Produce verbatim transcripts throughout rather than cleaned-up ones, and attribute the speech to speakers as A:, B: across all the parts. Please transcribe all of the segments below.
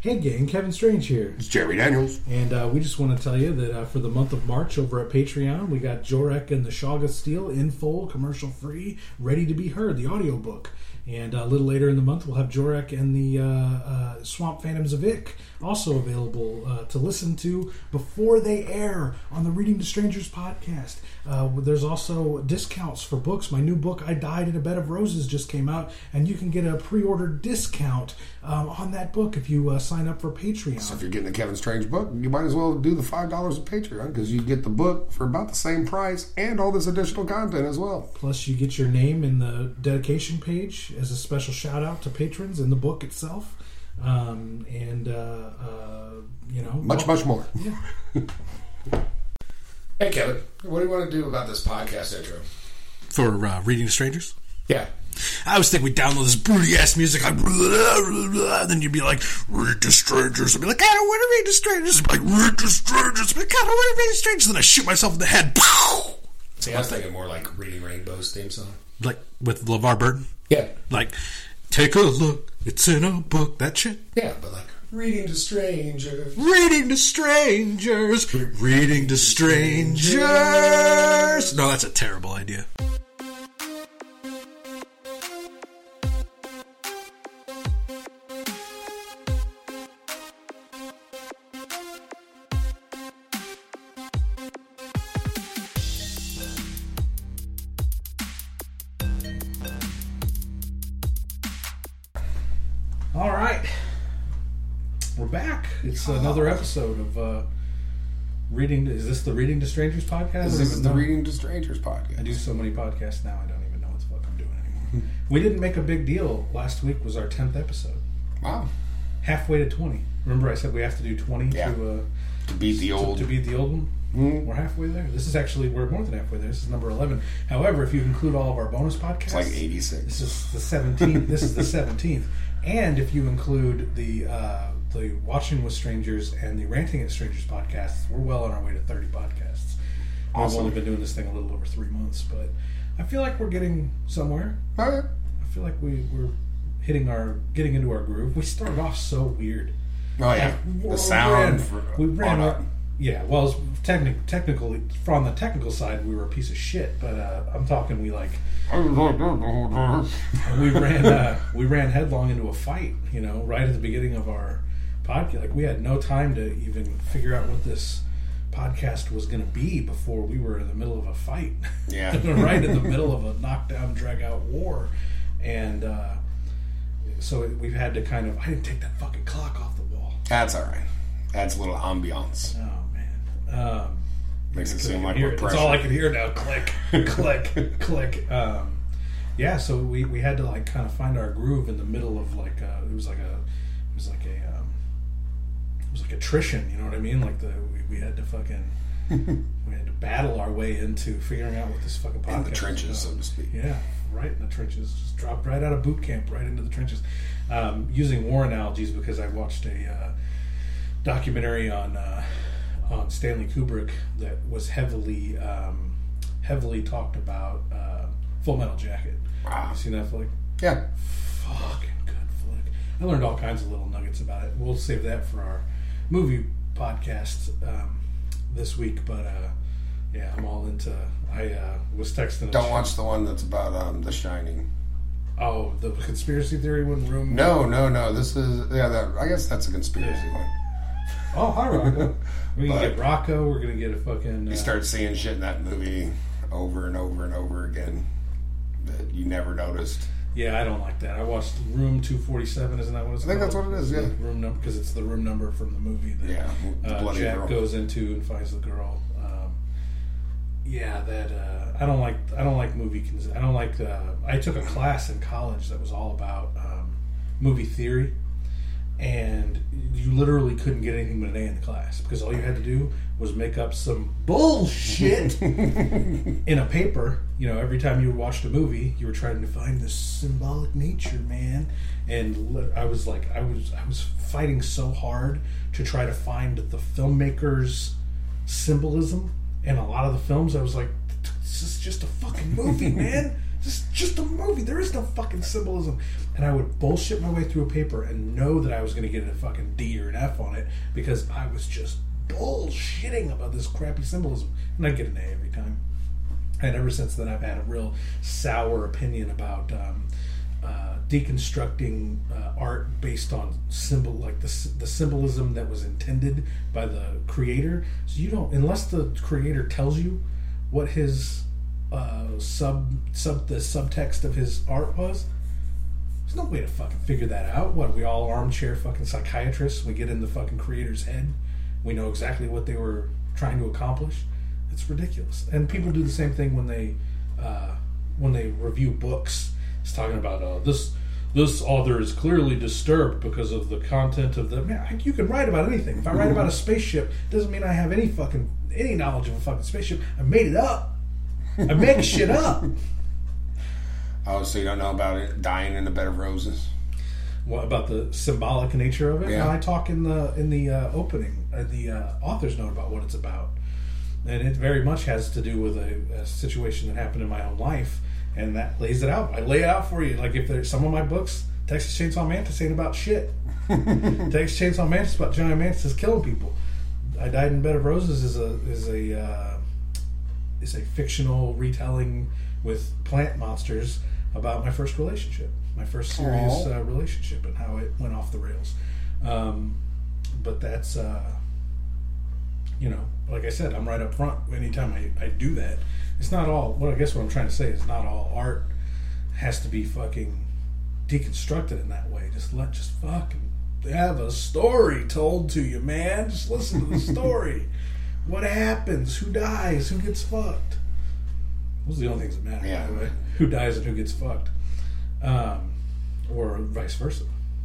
A: Hey gang, Kevin Strange here.
B: It's Jerry Daniels.
A: And uh, we just want to tell you that uh, for the month of March over at Patreon, we got Jorek and the Shoggoth Steel in full, commercial free, ready to be heard, the audiobook. And uh, a little later in the month, we'll have Jorek and the uh, uh, Swamp Phantoms of Ick also available uh, to listen to before they air on the Reading to Strangers podcast. Uh, there's also discounts for books. My new book, I Died in a Bed of Roses, just came out, and you can get a pre-order discount um, on that book if you uh, sign up for Patreon.
B: So if you're getting a Kevin Strange book, you might as well do the five dollars of Patreon, because you get the book for about the same price and all this additional content as well.
A: Plus, you get your name in the dedication page as a special shout-out to patrons in the book itself. Um, and, uh, uh, you know...
B: Much,
A: well,
B: much more.
A: Yeah.
B: Hey, Kevin, what do you want to do about this podcast intro?
C: For uh, Reading to Strangers?
B: Yeah.
C: I was thinking we'd download this broody-ass music, like, blah, blah, blah, then you'd be like, Read to Strangers. I'd be like, I don't want to read to strangers. I'd be like, Read to Strangers. I'd be like, I don't want to read to strangers. Then I shoot myself in the head. Pow!
B: See, I was thinking more like Reading Rainbow's theme song.
C: Like, with LeVar Burton?
B: Yeah.
C: Like, take a look, it's in a book, that shit.
B: Yeah, but like, Reading to Strangers.
C: Reading to Strangers. Reading to Strangers. No, that's a terrible idea.
A: All right. We're back. It's another episode of uh, Reading... Is this the Reading to Strangers podcast?
B: This is the Reading to Strangers podcast.
A: I do so many podcasts now, I don't even know what the fuck I'm doing anymore. We didn't make a big deal. Last week was our tenth episode.
B: Wow.
A: Halfway to twenty. Remember I said we have to do twenty
B: Yeah.
A: to... Uh,
B: To beat the old...
A: To, to beat the old one?
B: Mm.
A: We're halfway there. This is actually... We're more than halfway there. This is number eleven. However, if you include all of our bonus podcasts...
B: It's like eighty-six.
A: This is the seventeenth. This is the seventeenth. And if you include the uh, the Watching with Strangers and the Ranting at Strangers podcasts, we're well on our way to thirty podcasts.
B: Awesome.
A: We've only been doing this thing a little over three months, but I feel like we're getting somewhere.
B: All right.
A: I feel like we, we're hitting our getting into our groove. We started off so weird.
B: Oh, yeah.
A: Like,
B: The sound.
A: We ran,
B: For,
A: we ran
B: oh,
A: our- yeah, well, technic- technically, from the technical side, we were a piece of shit. But uh, I'm talking, we like we ran uh, we ran headlong into a fight. You know, right at the beginning of our podcast, like we had no time to even figure out what this podcast was going to be before we were in the middle of a fight.
B: Yeah.
A: Right in the middle of a knockdown, drag out war, and uh, so we've had to kind of. I didn't take that fucking clock off the wall.
B: That's all right. Adds a little ambiance.
A: Oh man. Um,
B: Makes it
A: I
B: seem
A: can
B: like
A: hear
B: we're
A: it.
B: pressure.
A: That's all I can hear now. Click, click, click. Um, yeah, so we, we had to like kind of find our groove in the middle of like uh, it was like a it was like a um, it was like attrition. You know what I mean? Like the we, we had to fucking we had to battle our way into figuring out what this fucking podcast
B: In the trenches,
A: was
B: so
A: about.
B: to speak.
A: Yeah, right in the trenches. Just dropped right out of boot camp, right into the trenches. Um, using war analogies because I watched a uh, documentary on. Uh, on Stanley Kubrick that was heavily um, heavily talked about uh, Full Metal Jacket.
B: Wow.
A: You seen that flick?
B: Yeah.
A: Fucking good flick. I learned all kinds of little nuggets about it. We'll save that for our movie podcast um, this week, but uh, yeah, I'm all into... I uh, was texting...
B: Don't watch the one that's about um, The Shining.
A: Oh, the conspiracy theory one? Room?
B: No, no, no. This is... Yeah, that, I guess that's a conspiracy
A: Yeah.
B: one.
A: Oh, hi, Rocco. We're going to
B: But-
A: get Rocco. We're going to get a fucking... Uh,
B: You start seeing shit in that movie over and over and over again that you never noticed.
A: Yeah, I don't like that. I watched Room two forty-seven. Isn't that what it's
B: I think
A: called?
B: that's what it is,
A: It's
B: yeah.
A: the room number because it's the room number from the movie that
B: Yeah, the
A: uh,
B: bloody
A: Jack
B: girl.
A: goes into and finds the girl. Um, yeah, that uh, I don't like. I don't like movie. Cons- I don't like. Uh, I took a class in college that was all about um, movie theory, and you literally couldn't get anything but an A in the class because all you had to do was make up some bullshit in a paper. You know, every time you watched a movie, you were trying to find this symbolic nature, man. And li- I was like, I was, I was fighting so hard to try to find the filmmaker's symbolism. And a lot of the films, I was like, this is just a fucking movie, man. This is just a movie. There is no fucking symbolism. and I would bullshit my way through a paper and know that I was going to get a fucking D or an F on it because I was just bullshitting about this crappy symbolism, and I'd get an A every time. And ever since then, I've had a real sour opinion about um, uh, deconstructing uh, art based on symbol, like the the symbolism that was intended by the creator. So you don't, unless the creator tells you what his uh, sub sub the subtext of his art was. There's no way to fucking figure that out. What, we all armchair fucking psychiatrists? We get in the fucking creator's head. We know exactly what they were trying to accomplish. It's ridiculous. And people do the same thing when they uh, when they review books. It's talking about uh, this this author is clearly disturbed because of the content of the. Man, you can write about anything. If I write about a spaceship, doesn't mean I have any fucking any knowledge of a fucking spaceship. I made it up. I make shit up.
B: Oh, so you don't know about it dying in a bed of roses?
A: What about the symbolic nature of it?
B: Yeah.
A: No, I talk in the in the uh, opening, uh, the uh, author's note about what it's about, and it very much has to do with a, a situation that happened in my own life, and that lays it out. I lay it out for you. Like if there's some of my books, Texas Chainsaw Mantis ain't about shit. Texas Chainsaw Mantis is about giant mantises killing people. I Died in a Bed of Roses is a is a uh, is a fictional retelling with plant monsters about my first relationship, my first serious uh, relationship, and how it went off the rails. Um, but that's, uh, you know, like I said, I'm right up front. Anytime I, I do that, it's not all. What I guess what I'm trying to say is not all art has to be fucking deconstructed in that way. Just let, just fucking have a story told to you, man. Just listen to the story. What happens? Who dies? Who gets fucked? Those are the only things that matter,
B: Yeah.
A: by the way. Who dies and who gets fucked. Um, or vice versa.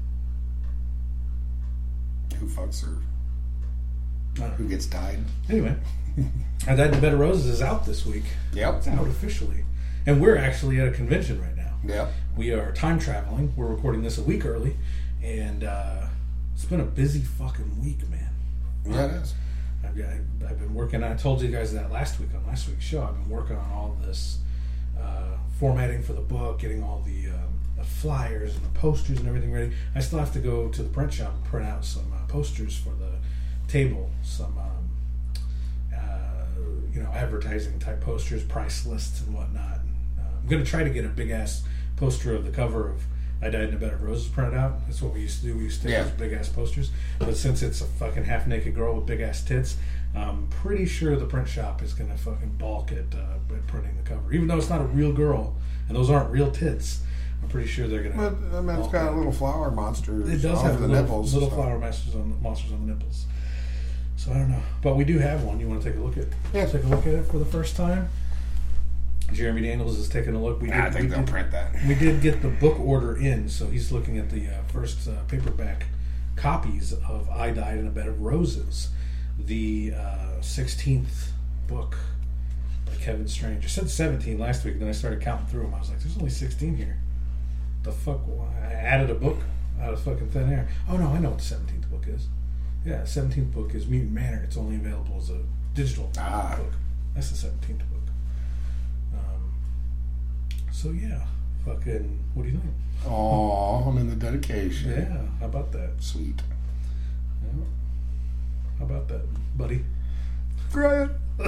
B: Who fucks her?
A: I don't
B: Who
A: know.
B: gets died?
A: Anyway, I Died in a Bed of Roses is out this week.
B: Yep.
A: It's out officially. And we're actually at a convention right now.
B: Yep.
A: We are time traveling. We're recording this a week early. And uh, it's been a busy fucking week, man.
B: Yeah, it is.
A: I've, got, I've been working, I told you guys that last week on last week's show. I've been working on all this uh, formatting for the book, getting all the, um, the flyers and the posters and everything ready. I still have to go to the print shop and print out some uh, posters for the table, some um, uh, you know, advertising type posters, price lists and whatnot. And, uh, I'm going to try to get a big ass poster of the cover of I Died in a Bed of Roses printed out. That's what we used to do. We used to take
B: Yeah.
A: those big ass posters. But since it's a fucking half naked girl with big ass tits, I'm pretty sure the print shop is going to fucking balk at, uh, at printing the cover. Even though it's not a real girl and those aren't real tits, I'm pretty sure they're going to.
B: But I mean, it's got a little flower monster.
A: It does
B: all
A: have
B: over the
A: little,
B: nipples.
A: little
B: so.
A: flower monsters on, monsters on the nipples. So I don't know. But we do have one. You want to take a look at
B: Yeah.
A: Take a look at it for the first time? Jeremy Daniels is taking a look. We
B: Nah,
A: did,
B: I think
A: we
B: they'll
A: did,
B: print that.
A: We did get the book order in, so he's looking at the uh, first uh, paperback copies of I Died in a Bed of Roses, the uh, sixteenth book by Kevin Strange. I said seventeen last week, and then I started counting through them. I was like, there's only sixteen here. The fuck? I added a book out of fucking thin air. Oh, no, I know what the seventeenth book is. Yeah, seventeenth book is Mutant Manor. It's only available as a digital
B: Ah.
A: book. That's the seventeenth book. Um, so, yeah. Fucking, what do you think?
B: Oh, I'm in the dedication.
A: Yeah, how about that?
B: Sweet.
A: Yeah. How about that, buddy?
B: Great.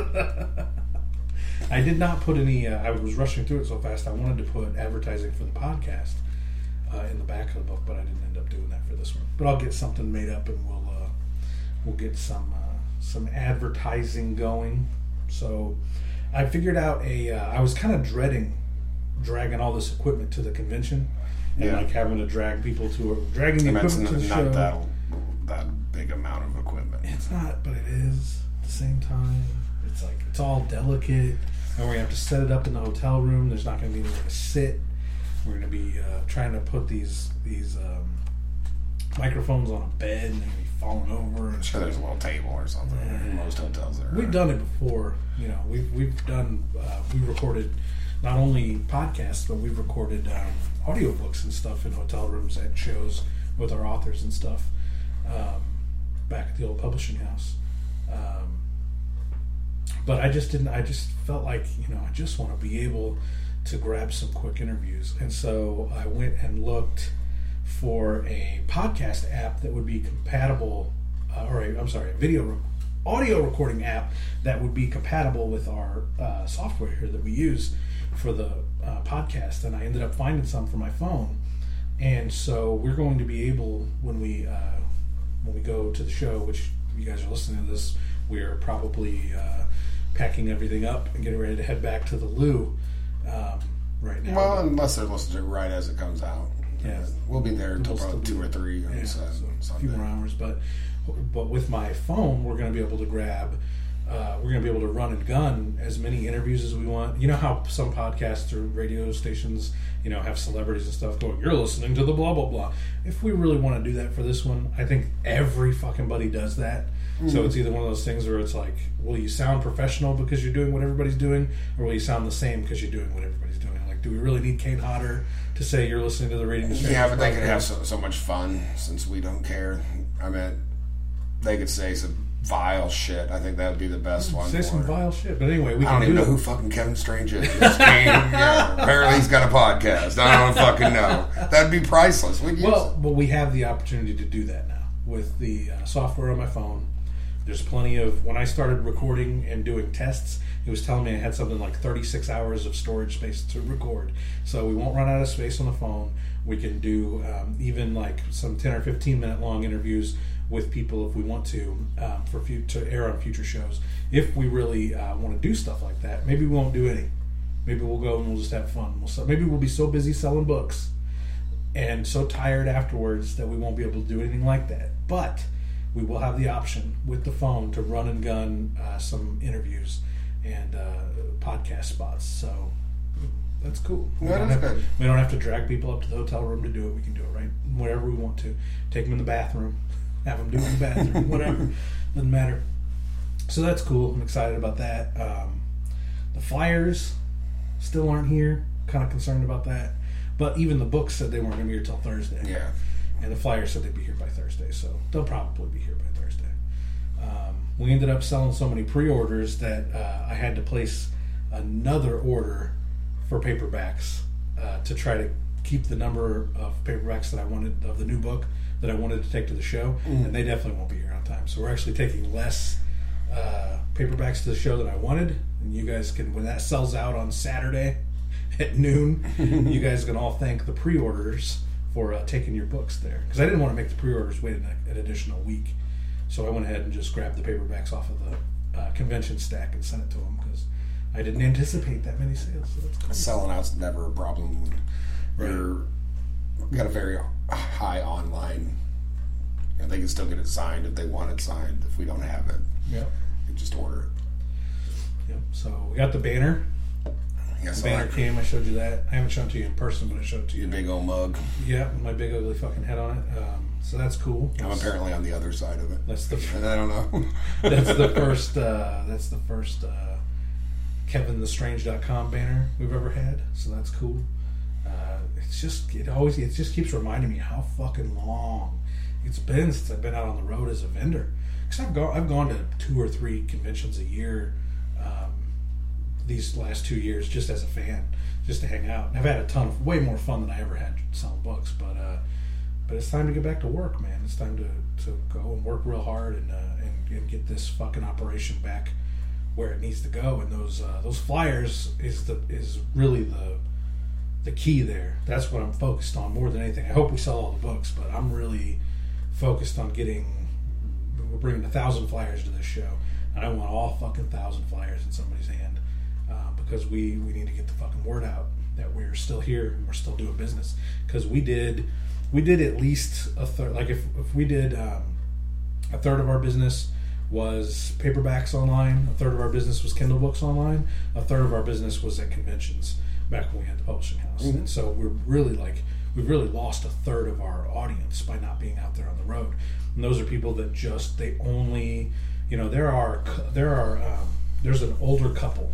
A: I did not put any, uh, I was rushing through it so fast, I wanted to put advertising for the podcast uh, in the back of the book, but I didn't end up doing that for this one. But I'll get something made up and we'll uh, we'll get some uh, some advertising going. So I figured out a, uh, I was kind of dreading dragging all this equipment to the convention and
B: Yeah.
A: like having to drag people to, a, dragging the
B: And that's
A: equipment
B: not,
A: to the
B: not
A: show.
B: that, that big amount of equipment.
A: It's not, but it is at the same time. It's like, it's all delicate. And we have to set it up in the hotel room. There's not going to be anywhere to sit. We're going to be uh, trying to put these these um, microphones on a bed and they're going to be falling over.
B: I'm
A: And
B: sure there's a little table or something in most hotels there.
A: we've done it before. You know, we've we've done. Uh, we recorded not only podcasts, but we've recorded um, audiobooks and stuff in hotel rooms at shows with our authors and stuff um, back at the old publishing house. Um, but I just didn't. I just felt like, you know, I just want to be able to grab some quick interviews. And so I went and looked for a podcast app that would be compatible, uh, or a, I'm sorry, a video re- audio recording app that would be compatible with our uh, software here that we use for the uh, podcast. And I ended up finding some for my phone. And so we're going to be able, when we uh, when we go to the show, which you guys are listening to this, we're probably uh, packing everything up and getting ready to head back to the loo um, right now.
B: Well, unless they're listening to it right as it comes out.
A: Yeah,
B: we'll be there until probably two or three.
A: Yeah,
B: so
A: a few more hours. But but with my phone, we're going to be able to grab. Uh, we're going to be able to run and gun as many interviews as we want. You know how some podcasts or radio stations, you know, have celebrities and stuff going, you're listening to the blah, blah, blah. If we really want to do that for this one, I think every fucking buddy does that. Mm-hmm. So it's either one of those things where it's like, will you sound professional because you're doing what everybody's doing, or will you sound the same because you're doing what everybody's doing? Like, do we really need Kane Hodder to say you're listening to the Radio Strangers?
B: Yeah, but they could have so, so much fun since we don't care. I mean, they could say some vile shit. I think that would be the best one.
A: Say some it. vile shit. But anyway, we
B: I
A: can
B: don't even
A: do
B: know
A: it.
B: who fucking Kevin Strange is. yeah, apparently he's got a podcast. I don't fucking know. That'd be priceless. We'd use
A: well,
B: it.
A: but we have the opportunity to do that now with the uh, software on my phone. There's plenty of, when I started recording and doing tests, it was telling me I had something like thirty-six hours of storage space to record. So we won't run out of space on the phone. We can do um, even like some ten or fifteen minute long interviews with people if we want to, um, for fu- to air on future shows. If we really uh, want to do stuff like that, maybe we won't do any. Maybe we'll go and we'll just have fun. We'll sell, maybe we'll be so busy selling books and so tired afterwards that we won't be able to do anything like that. But we will have the option with the phone to run and gun uh, some interviews and uh, podcast spots. So that's cool. We,
B: that
A: don't
B: is
A: have,
B: good.
A: we don't have to drag people up to the hotel room to do it. We can do it right wherever we want to. Take them in the bathroom. Have them do it in the bathroom. Whatever. Doesn't matter. So that's cool. I'm excited about that. Um, the flyers still aren't here. Kind of concerned about that. But even the books said they weren't going to be here till Thursday.
B: Yeah.
A: And the flyers said they'd be here by Thursday. So they'll probably be here by Thursday. Um, we ended up selling so many pre-orders that uh, I had to place another order for paperbacks uh, to try to keep the number of paperbacks that I wanted of the new book that I wanted to take to the show, mm. and they definitely won't be here on time. So we're actually taking less uh, paperbacks to the show than I wanted, and you guys can, when that sells out on Saturday at noon, you guys can all thank the pre-orders for uh, taking your books there, because I didn't want to make the pre-orders wait an, an additional week, so I went ahead and just grabbed the paperbacks off of the uh, convention stack and sent it to them, because I didn't anticipate that many sales. So that's cool.
B: Selling out's never a problem. We're we got a very high online, and they can still get it signed if they want it signed. If we don't have it,
A: yep,
B: you just order it.
A: Yep. So we got the banner.
B: Yes,
A: the banner came. I showed you that. I haven't shown it to you in person, but I showed it to you.
B: Your big old mug.
A: Yeah, with my big ugly fucking head on it. Um, so that's cool.
B: I'm
A: that's,
B: apparently on the other side of it.
A: That's the.
B: And I don't know.
A: that's the first. Uh, that's the first uh, Kevin the Strange dot com banner we've ever had. So that's cool. Uh, it's just it always it just keeps reminding me how fucking long it's been since I've been out on the road as a vendor. Because I've gone I've gone to two or three conventions a year um, these last two years just as a fan, just to hang out. And I've had a ton of way more fun than I ever had selling books. But uh, but it's time to get back to work, man. It's time to, to go and work real hard and, uh, and and get this fucking operation back where it needs to go. And those uh, those flyers is the is really the the key there. That's what I'm focused on more than anything. I hope we sell all the books, but I'm really focused on getting, we're bringing a thousand flyers to this show, and I want all fucking thousand flyers in somebody's hand, uh, because we, we need to get the fucking word out that we're still here and we're still doing business. Because we did, we did at least a third, like if, if we did um, a third of our business was paperbacks online, a third of our business was Kindle books online, a third of our business was at conventions back when we had the publishing house. Mm-hmm. And so we're really like, we've really lost a third of our audience by not being out there on the road. And those are people that just, they only, you know, there are, there are, um, there's an older couple,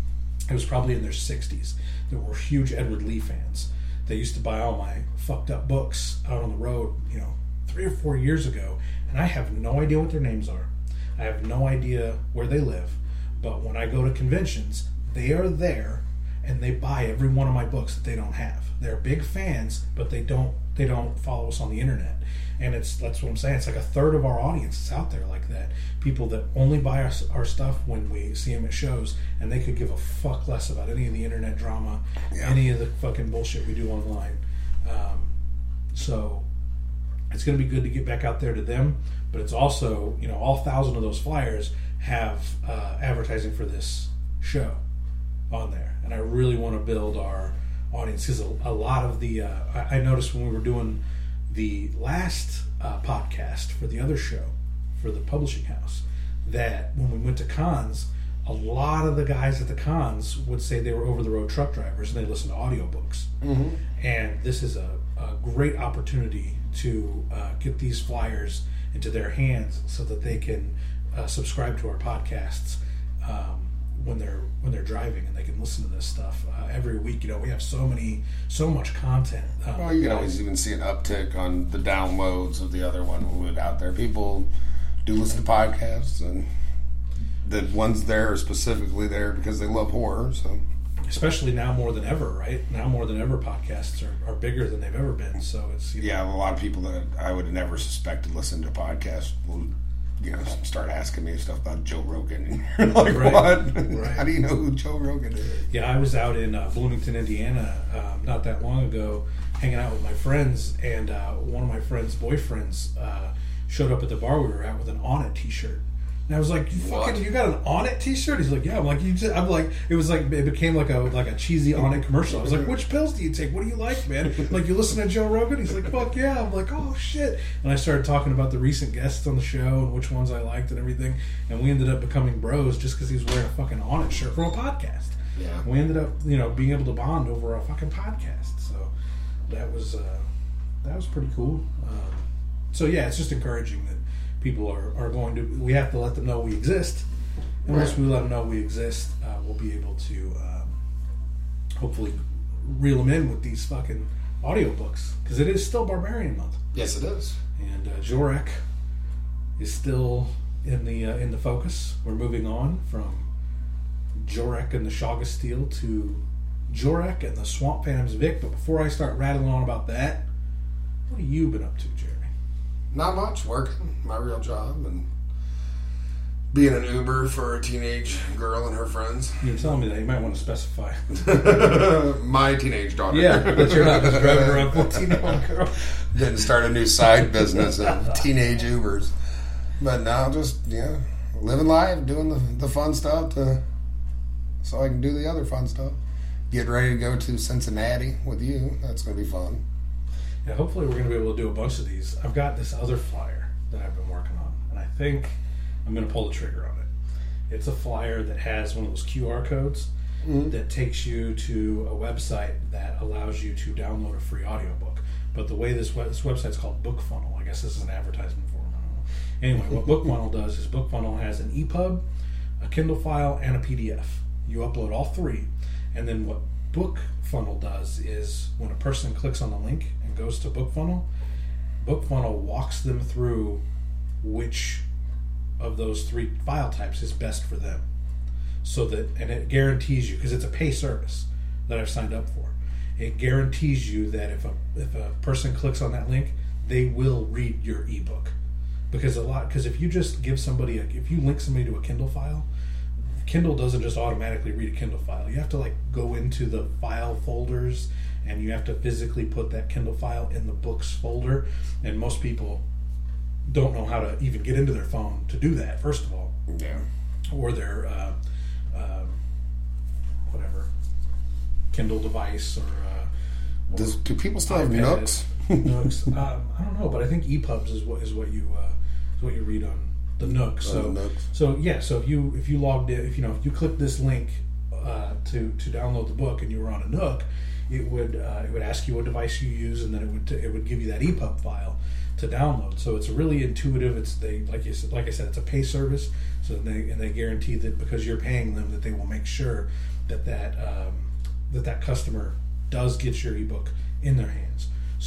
A: it was probably in their sixties, that were huge Edward Lee fans. They used to buy all my fucked up books out on the road, you know, three or four years ago, and I have no idea what their names are. I have no idea where they live, but when I go to conventions, they are there, and they buy every one of my books that they don't have. They're big fans, but they don't they don't follow us on the internet. And it's that's what I'm saying. It's like a third of our audience is out there like that. People that only buy our, our stuff when we see them at shows, and they could give a fuck less about any of the internet drama, yeah. any of the fucking bullshit we do online. Um, so it's going to be good to get back out there to them. But it's also, you know, all thousand of those flyers have uh, advertising for this show on there. And I really want to build our audience, because a, a lot of the, uh, I, I noticed when we were doing the last uh, podcast for the other show, for the publishing house, that when we went to cons, a lot of the guys at the cons would say they were over-the-road truck drivers and they listened to audiobooks. Mm-hmm. And this is a, a great opportunity to uh, get these flyers into their hands so that they can uh, subscribe to our podcasts um, when they're when they're driving, and they can listen to this stuff uh, every week. You know, we have so many, so much content. Um,
B: well, you can always even see an uptick on the downloads of the other one when we went out there. People do listen to podcasts, and the ones there are specifically there because they love horror. So,
A: especially now more than ever, right? Now more than ever, podcasts are, are bigger than they've ever been. So it's you know,
B: yeah, a lot of people that I would never suspect to listen to podcasts will, you know, start asking me stuff about Joe Rogan. And you're like, right. what? Right. How do you know who Joe Rogan is?
A: Yeah, I was out in uh, Bloomington, Indiana, um, not that long ago, hanging out with my friends, and uh, one of my friends' boyfriends uh, showed up at the bar we were at with an On It t-shirt. And I was like, "You fucking, you got an On It t-shirt?" He's like, "Yeah." I'm like, "You?" Just, I'm like, it was like it became like a like a cheesy On It commercial. I was like, "Which pills do you take? What do you like, man?" Like, you listen to Joe Rogan? He's like, "Fuck yeah!" I'm like, "Oh shit!" And I started talking about the recent guests on the show and which ones I liked and everything. And we ended up becoming bros just because he was wearing a fucking On It shirt from a podcast.
B: Yeah.
A: We ended up, you know, being able to bond over a fucking podcast. So that was uh, that was pretty cool. Um, so yeah, it's just encouraging that people are, are going to, we have to let them know we exist. And once
B: right.
A: we let them know we exist, uh, we'll be able to um, hopefully reel them in with these fucking audiobooks. Because it is still Barbarian Month.
B: Yes, it is.
A: And uh, Jorek is still in the uh, in the focus. We're moving on from Jorek and the Shoggoth Steel to Jorek and the Swamp Phantoms Vic. But before I start rattling on about that, what have you been up to, Jeremy?
B: Not much. Working my real job and being an Uber for a teenage girl and her friends.
A: You're telling me that. You might want to specify.
B: My teenage daughter.
A: Yeah, that you're not just driving around fourteen-year-old girl.
B: Didn't start a new side business of teenage Ubers. But now just, yeah, living life, doing the, the fun stuff to, so I can do the other fun stuff. Get ready to go to Cincinnati with you. That's going to be fun.
A: Yeah, hopefully we're going to be able to do a bunch of these. I've got this other flyer that I've been working on, and I think I'm going to pull the trigger on it. It's a flyer that has one of those Q R codes mm-hmm. that takes you to a website that allows you to download a free audiobook. But the way this, web, this website's called BookFunnel, I guess this is an advertisement for them. I don't know. Anyway, what BookFunnel does is BookFunnel has an E P U B, a Kindle file, and a P D F. You upload all three, and then what BookFunnel does is when a person clicks on the link and goes to BookFunnel, BookFunnel walks them through which of those three file types is best for them. So that, and it guarantees you, because it's a pay service that I've signed up for, it guarantees you that if a if a person clicks on that link, they will read your ebook. Because a lot, because if you just give somebody a, if you link somebody to a Kindle file, Kindle doesn't just automatically read a Kindle file. You have to like go into the file folders, and you have to physically put that Kindle file in the books folder. And most people don't know how to even get into their phone to do that, first of all.
B: Yeah. Or
A: their uh, uh, whatever Kindle device, or uh,
B: Does, do people still have Nooks?
A: Nooks. Um, I don't know, but I think E P U Bs is what is what you uh, is what you read on the Nook. So,
B: oh, the Nooks.
A: so yeah. So if you if you logged in, if you know if you click this link uh, to to download the book, and you were on a Nook, it would uh, it would ask you what device you use, and then it would t- it would give you that E P U B file to download. So it's really intuitive. It's they like you said, like I said, it's a pay service. So they and they guarantee that because you're paying them, that they will make sure that that um, that that customer does get your ebook in their hands.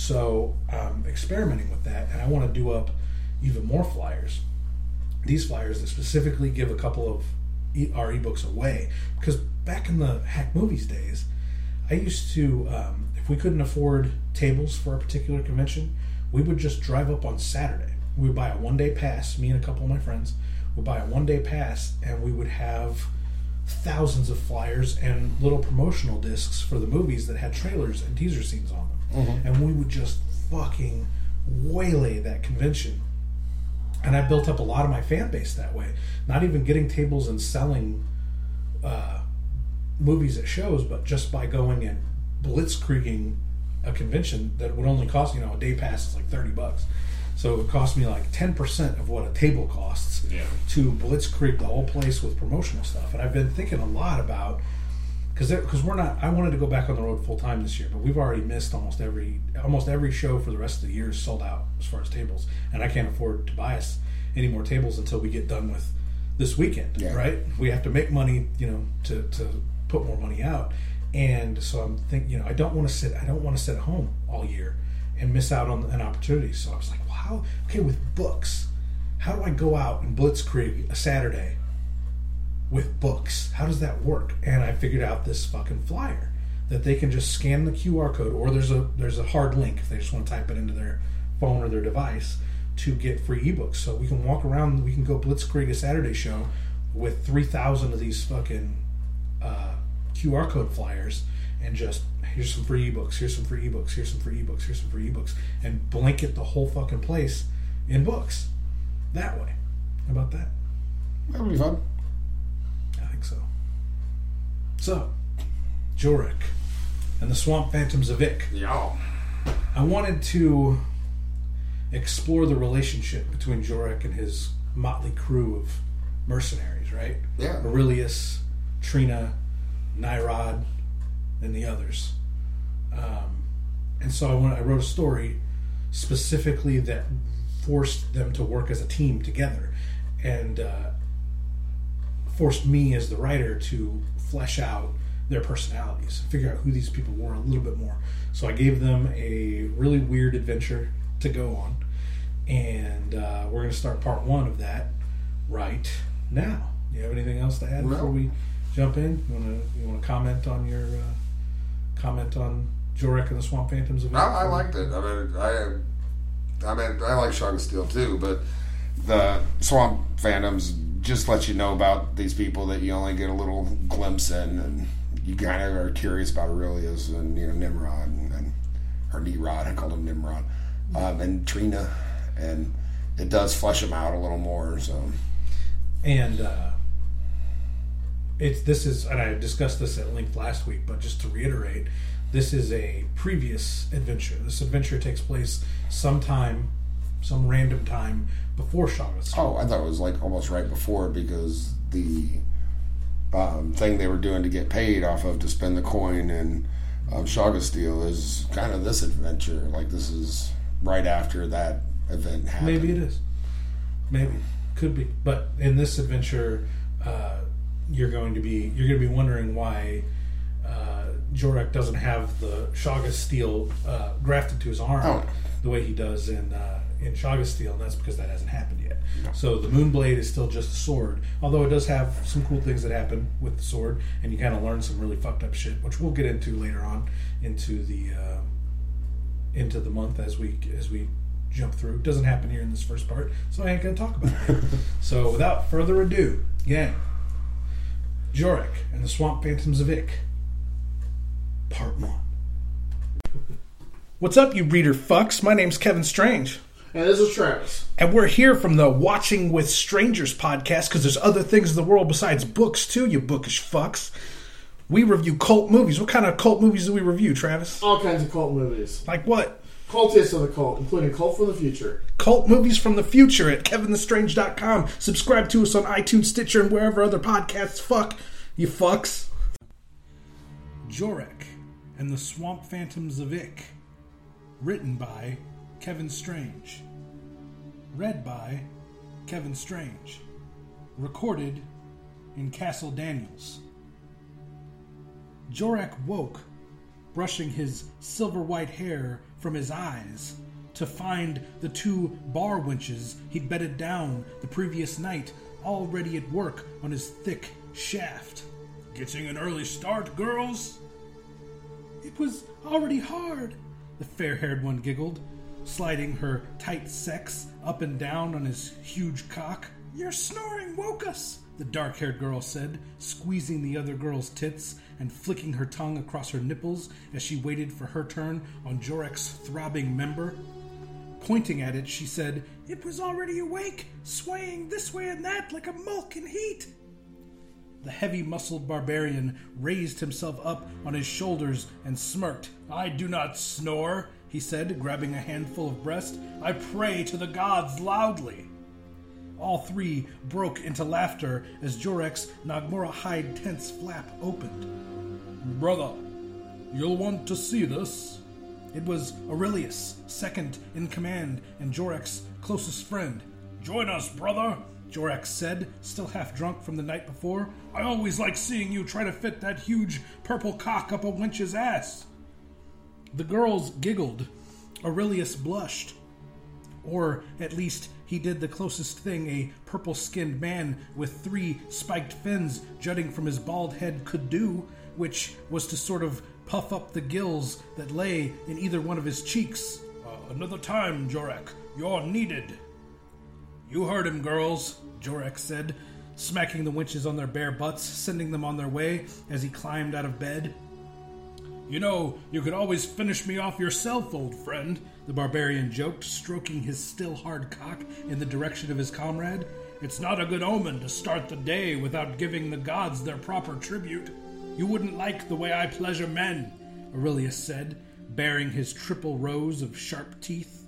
A: So I'm experimenting with that, and I want to do up even more flyers. These flyers that specifically give a couple of e- our ebooks away. Because back in the Hack Movies days, I used to, um, if we couldn't afford tables for a particular convention, we would just drive up on Saturday. We would buy a one-day pass, me and a couple of my friends would buy a one-day pass, and we would have thousands of flyers and little promotional discs for the movies that had trailers and teaser scenes on them. Mm-hmm. And we would just fucking waylay that convention. And I built up a lot of my fan base that way. Not even getting tables and selling uh, movies at shows, but just by going and blitzkrieging a convention that would only cost, you know, a day pass is like thirty bucks. So it would cost me like ten percent of what a table costs
C: yeah.
A: to blitzkrieg the whole place with promotional stuff. And I've been thinking a lot about, because because we're not, I wanted to go back on the road full time this year, but we've already missed almost every almost every show for the rest of the year is sold out as far as tables, and I can't afford to buy us any more tables until we get done with this weekend. Yeah. Right? We have to make money, you know, to to put more money out, and so I'm thinking, you know, I don't want to sit I don't want to sit at home all year and miss out on an opportunity. So I was like, wow, okay, with books, how do I go out and blitzkrieg a Saturday with books? How does that work? And I figured out this fucking flyer that they can just scan the Q R code, or there's a there's a hard link if they just want to type it into their phone or their device to get free ebooks. So we can walk around, we can go blitzkrieg a Saturday show with three thousand of these fucking uh, Q R code flyers, and just, here's some free ebooks, here's some free ebooks, here's some free ebooks, here's some free ebooks, and blanket the whole fucking place in books that way. How about that?
B: That would be fun.
A: I think so. So, Jorek and the Swamp Phantoms of Vic.
B: Yeah.
A: I wanted to explore the relationship between Jorek and his motley crew of mercenaries, right?
B: Yeah.
A: Aurelius, Trina, Nyrod, and the others. Um, and so I, went, I wrote a story specifically that forced them to work as a team together, and uh, forced me as the writer to flesh out their personalities, figure out who these people were a little bit more. So I gave them a really weird adventure to go on, and uh, we're going to start part one of that right now. You have anything else to add
B: no.
A: before we jump in? You want to you want to comment on your uh, comment on Jorek and the Swamp Phantoms of Vic?
B: No, I liked it. I mean, I, I mean, I like Shog of Steel too, but the Swamp Phantoms just let you know about these people that you only get a little glimpse in, and you kind of are curious about Aurelius and, you know, Nimrod and, and or Nimrod. I called him Nimrod, um, and Trina, and it does flesh them out a little more. So,
A: and uh, it's this is, and I discussed this at length last week, but just to reiterate, this is a previous adventure. This adventure takes place sometime, some random time before Shog of Steel.
B: Oh, I thought it was like almost right before, because the um, thing they were doing to get paid off of to spend the coin in um, Shog of Steel is kind of this adventure. Like, this is right after that event happened.
A: Maybe it is. Maybe. Could be. But in this adventure, uh, you're going to be you're going to be wondering why uh, Jorek doesn't have the Shog of Steel uh, grafted to his arm
B: oh.
A: the way he does in uh, in Shog of Steel, and that's because that hasn't happened yet. No. So the Moonblade is still just a sword, although it does have some cool things that happen with the sword, and you kind of learn some really fucked up shit, which we'll get into later on into the uh, into the month as we as we jump through. It doesn't happen here in this first part, so I ain't gonna talk about it. So without further ado, gang, Jorek and the Swamp Phantoms of Vic, part one. What's up, you reader fucks? My name's Kevin Strange.
D: And this is Travis.
A: And we're here from the Watching with Strangers podcast, because there's other things in the world besides books, too, you bookish fucks. We review cult movies. What kind of cult movies do we review, Travis?
D: All kinds of cult movies.
A: Like what?
D: Cultists of the cult, including Cult from the Future.
A: Cult movies from the future at kevin the strange dot com. Subscribe to us on iTunes, Stitcher, and wherever other podcasts fuck, you fucks. Jorek and the Swamp Phantoms of Vic. Written by Kevin Strange. Read by Kevin Strange. Recorded in Castle Daniels. Jorek woke, brushing his silver white hair from his eyes, to find the two bar wenches he'd bedded down the previous night already at work on his thick
C: shaft. Getting an early start, girls?
A: It was already hard, the fair-haired one giggled, sliding her tight sex up and down on his huge cock.
C: Your snoring woke us,
A: the dark-haired girl said, squeezing the other girl's tits and flicking her tongue across her nipples as she waited for her turn on Jorek's throbbing member. Pointing at it, she said,
C: It was already awake, swaying this way and that like a mulk in heat.
A: The heavy-muscled barbarian raised himself up on his shoulders and smirked.
C: I do not snore, he said, grabbing a handful of breast. I pray to the gods loudly.
A: All three broke into laughter as Jorek's Nagmora hide tent's flap opened.
C: Brother, you'll want to see this.
A: It was Aurelius, second in command and Jorek's closest friend.
C: Join us, brother,
A: Jorek said, still half drunk from the night before.
C: I always like seeing you try to fit that huge purple cock up a wench's ass.
A: The girls giggled. Aurelius blushed. Or, at least, he did the closest thing a purple-skinned man with three spiked fins jutting from his bald head could do, which was to sort of puff up the gills that lay in either one of his cheeks.
C: Uh, another time, Jorek. You're needed.
A: You heard him, girls, Jorek said, smacking the wenches on their bare butts, sending them on their way as he climbed out of bed.
C: You know, you could always finish me off yourself, old friend,
A: the barbarian joked, stroking his still hard cock in the direction of his comrade.
C: It's not a good omen to start the day without giving the gods their proper tribute. You wouldn't like the way I pleasure men,
A: Aurelius said, baring his triple rows of sharp teeth.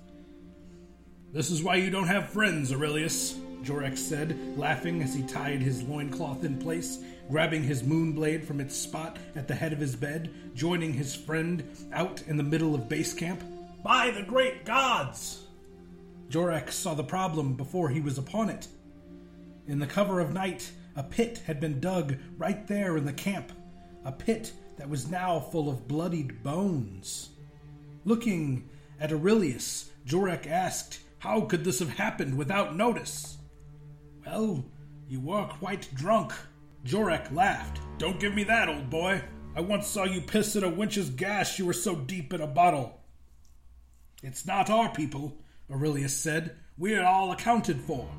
C: This is why you don't have friends, Aurelius,
A: Jorek said, laughing as he tied his loincloth in place, grabbing his moonblade from its spot at the head of his bed, joining his friend out in the middle of base camp.
C: By the great gods!
A: Jorek saw the problem before he was upon it. In the cover of night, a pit had been dug right there in the camp, a pit that was now full of bloodied bones. Looking at Aurelius, Jorek asked,
C: How could this have happened without notice?
A: Well, you were quite drunk. Jorek laughed.
C: Don't give me that, old boy. I once saw you piss in a wench's gash, you were so deep in a bottle.
A: It's not our people, Aurelius said. We're all accounted for.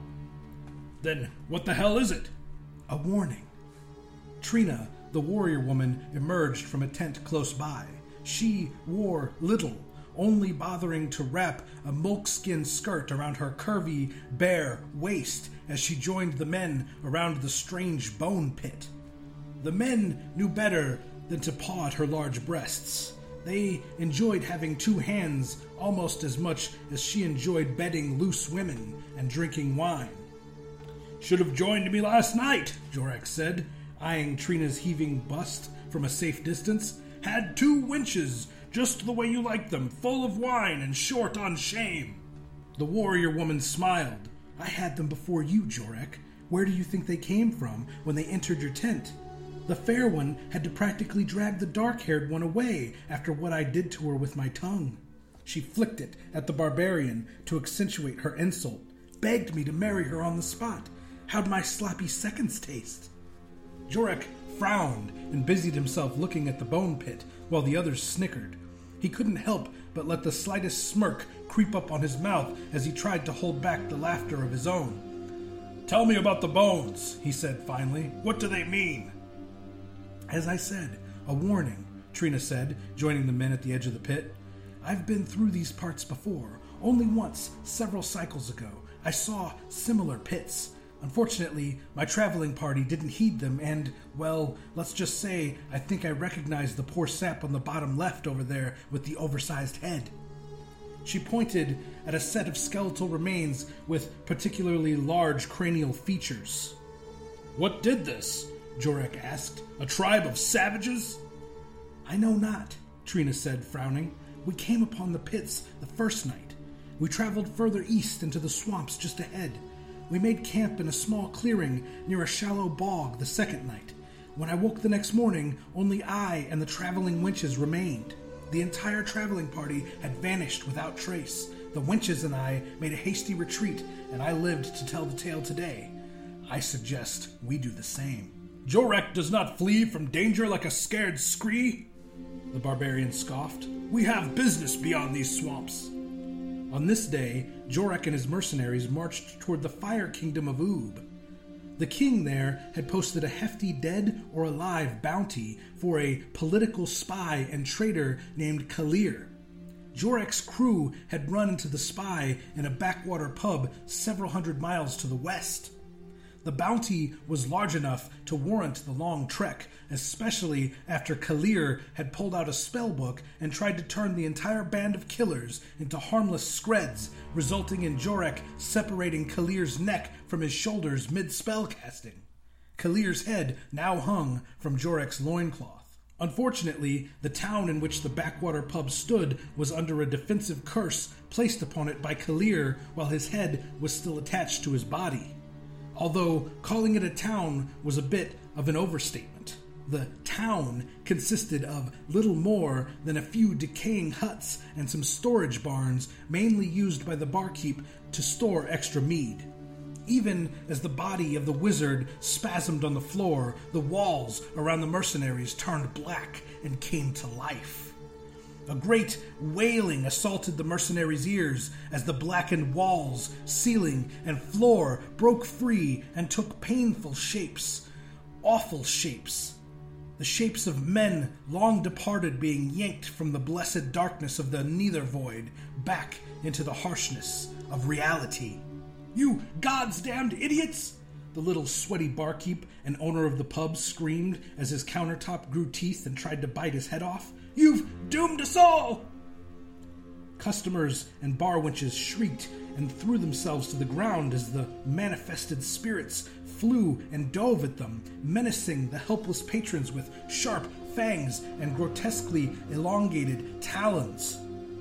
C: Then what the hell is it?
A: A warning. Trina, the warrior woman, emerged from a tent close by. She wore little, only bothering to wrap a moleskin skirt around her curvy, bare waist as she joined the men around the strange bone pit. The men knew better than to paw at her large breasts. They enjoyed having two hands almost as much as she enjoyed bedding loose women and drinking wine.
C: Should have joined me last night,
A: Jorek said, eyeing Trina's heaving bust from a safe distance.
C: Had two wenches, just the way you like them, full of wine and short on shame.
A: The warrior woman smiled. I had them before you, Jorek. Where do you think they came from when they entered your tent? The fair one had to practically drag the dark-haired one away after what I did to her with my tongue. She flicked it at the barbarian to accentuate her insult, begged me to marry her on the spot. How'd my sloppy seconds taste? Jorek frowned and busied himself looking at the bone pit while the others snickered. He couldn't help but let the slightest smirk creep up on his mouth as he tried to hold back the laughter of his own.
C: Tell me about the bones, he said finally. What do they mean?
A: As I said, a warning, Trina said, joining the men at the edge of the pit. I've been through these parts before. Only once, several cycles ago, I saw similar pits. Unfortunately, my traveling party didn't heed them and, well, let's just say I think I recognized the poor sap on the bottom left over there with the oversized head. She pointed at a set of skeletal remains with particularly large cranial features.
C: What did this?
A: Jorek asked.
C: A tribe of savages?
A: I know not, Trina said, frowning. We came upon the pits the first night. We traveled further east into the swamps just ahead. We made camp in a small clearing near a shallow bog the second night. When I woke the next morning, only I and the traveling wenches remained. The entire traveling party had vanished without trace. The wenches and I made a hasty retreat, and I lived to tell the tale today. I suggest we do the same.
C: Jorek does not flee from danger like a scared scree, the barbarian scoffed. We have business beyond these swamps. On this day, Jorek and his mercenaries marched toward the Fire Kingdom of Oob. The king there had posted a hefty dead or alive bounty for a political spy and traitor named Kalir. Jorek's crew had run into the spy in a backwater pub several hundred miles to the west. The bounty was large enough to warrant the long trek, especially after Kalir had pulled out a spellbook and tried to turn the entire band of killers into harmless screds, resulting in Jorek separating Kalir's neck from his shoulders mid-spell casting. Kalir's head now hung from Jorek's loincloth. Unfortunately, the town in which the backwater pub stood was under a defensive curse placed upon it by Kalir while his head was still attached to his body. Although calling it a town was a bit of an overstatement. The town consisted of little more than a few decaying huts and some storage barns mainly used by the barkeep to store extra mead. Even as the body of the wizard spasmed on the floor, the walls around the mercenaries turned black and came to life. A great wailing assaulted the mercenaries' ears as the blackened walls, ceiling, and floor broke free and took painful shapes. Awful shapes. The shapes of men long departed being yanked from the blessed darkness of the Nether Void back into the harshness of reality. You God's damned idiots! The little sweaty barkeep and owner of the pub screamed as his countertop grew teeth and tried to bite his head off. You've doomed us all! Customers and bar wenches shrieked and threw themselves to the ground as the manifested spirits flew and dove at them, menacing the helpless patrons with sharp fangs and grotesquely elongated talons.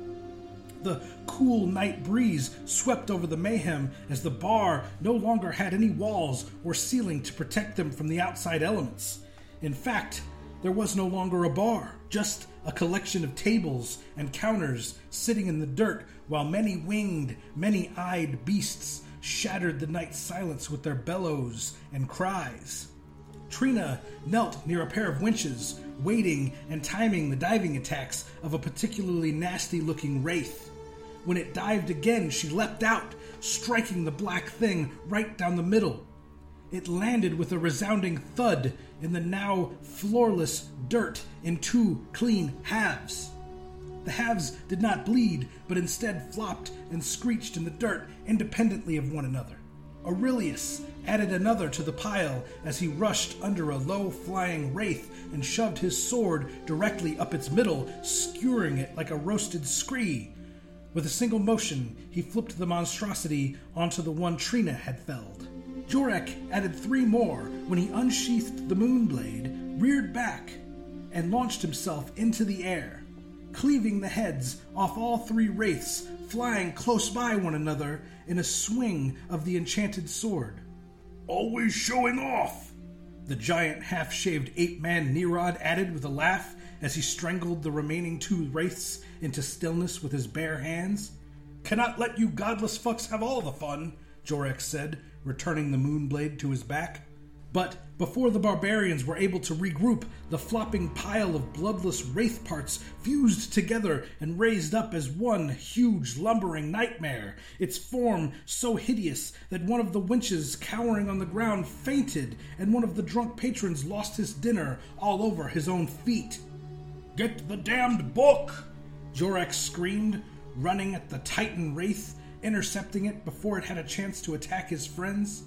C: The cool night breeze swept over the mayhem as the bar no longer had any walls or ceiling to protect them from the outside elements. In fact, there was no longer a bar, just a collection of tables and counters sitting in the dirt while many-winged, many-eyed beasts shattered the night silence with their bellows and cries. Trina knelt near a pair of winches, waiting and timing the diving attacks of a particularly nasty-looking wraith. When it dived again, she leapt out, striking the black thing right down the middle. It landed with a resounding thud in the now floorless dirt in two clean halves. The halves did not bleed, but instead flopped and screeched in the dirt independently of one another. Aurelius added another to the pile as he rushed under a low-flying wraith and shoved his sword directly up its middle, skewering it like a roasted scree. With a single motion, he flipped the monstrosity onto the one Trina had felled. Jorek added three more when he unsheathed the moonblade, reared back, and launched himself into the air, cleaving the heads off all three wraiths, flying close by one another in a swing of the enchanted sword. Always showing off, the giant half-shaved ape-man Nerod added with a laugh as he strangled the remaining two wraiths into stillness with his bare hands. Cannot let you godless fucks have all the fun, Jorek said, returning the moonblade to his back. But before the barbarians were able to regroup, the flopping pile of bloodless wraith parts fused together and raised up as one huge lumbering nightmare, its form so hideous that one of the winches cowering on the ground fainted and one of the drunk patrons lost his dinner all over his own feet. Get the damned book! Jorek screamed, running at the Titan wraith, intercepting it before it had a chance to attack his friends.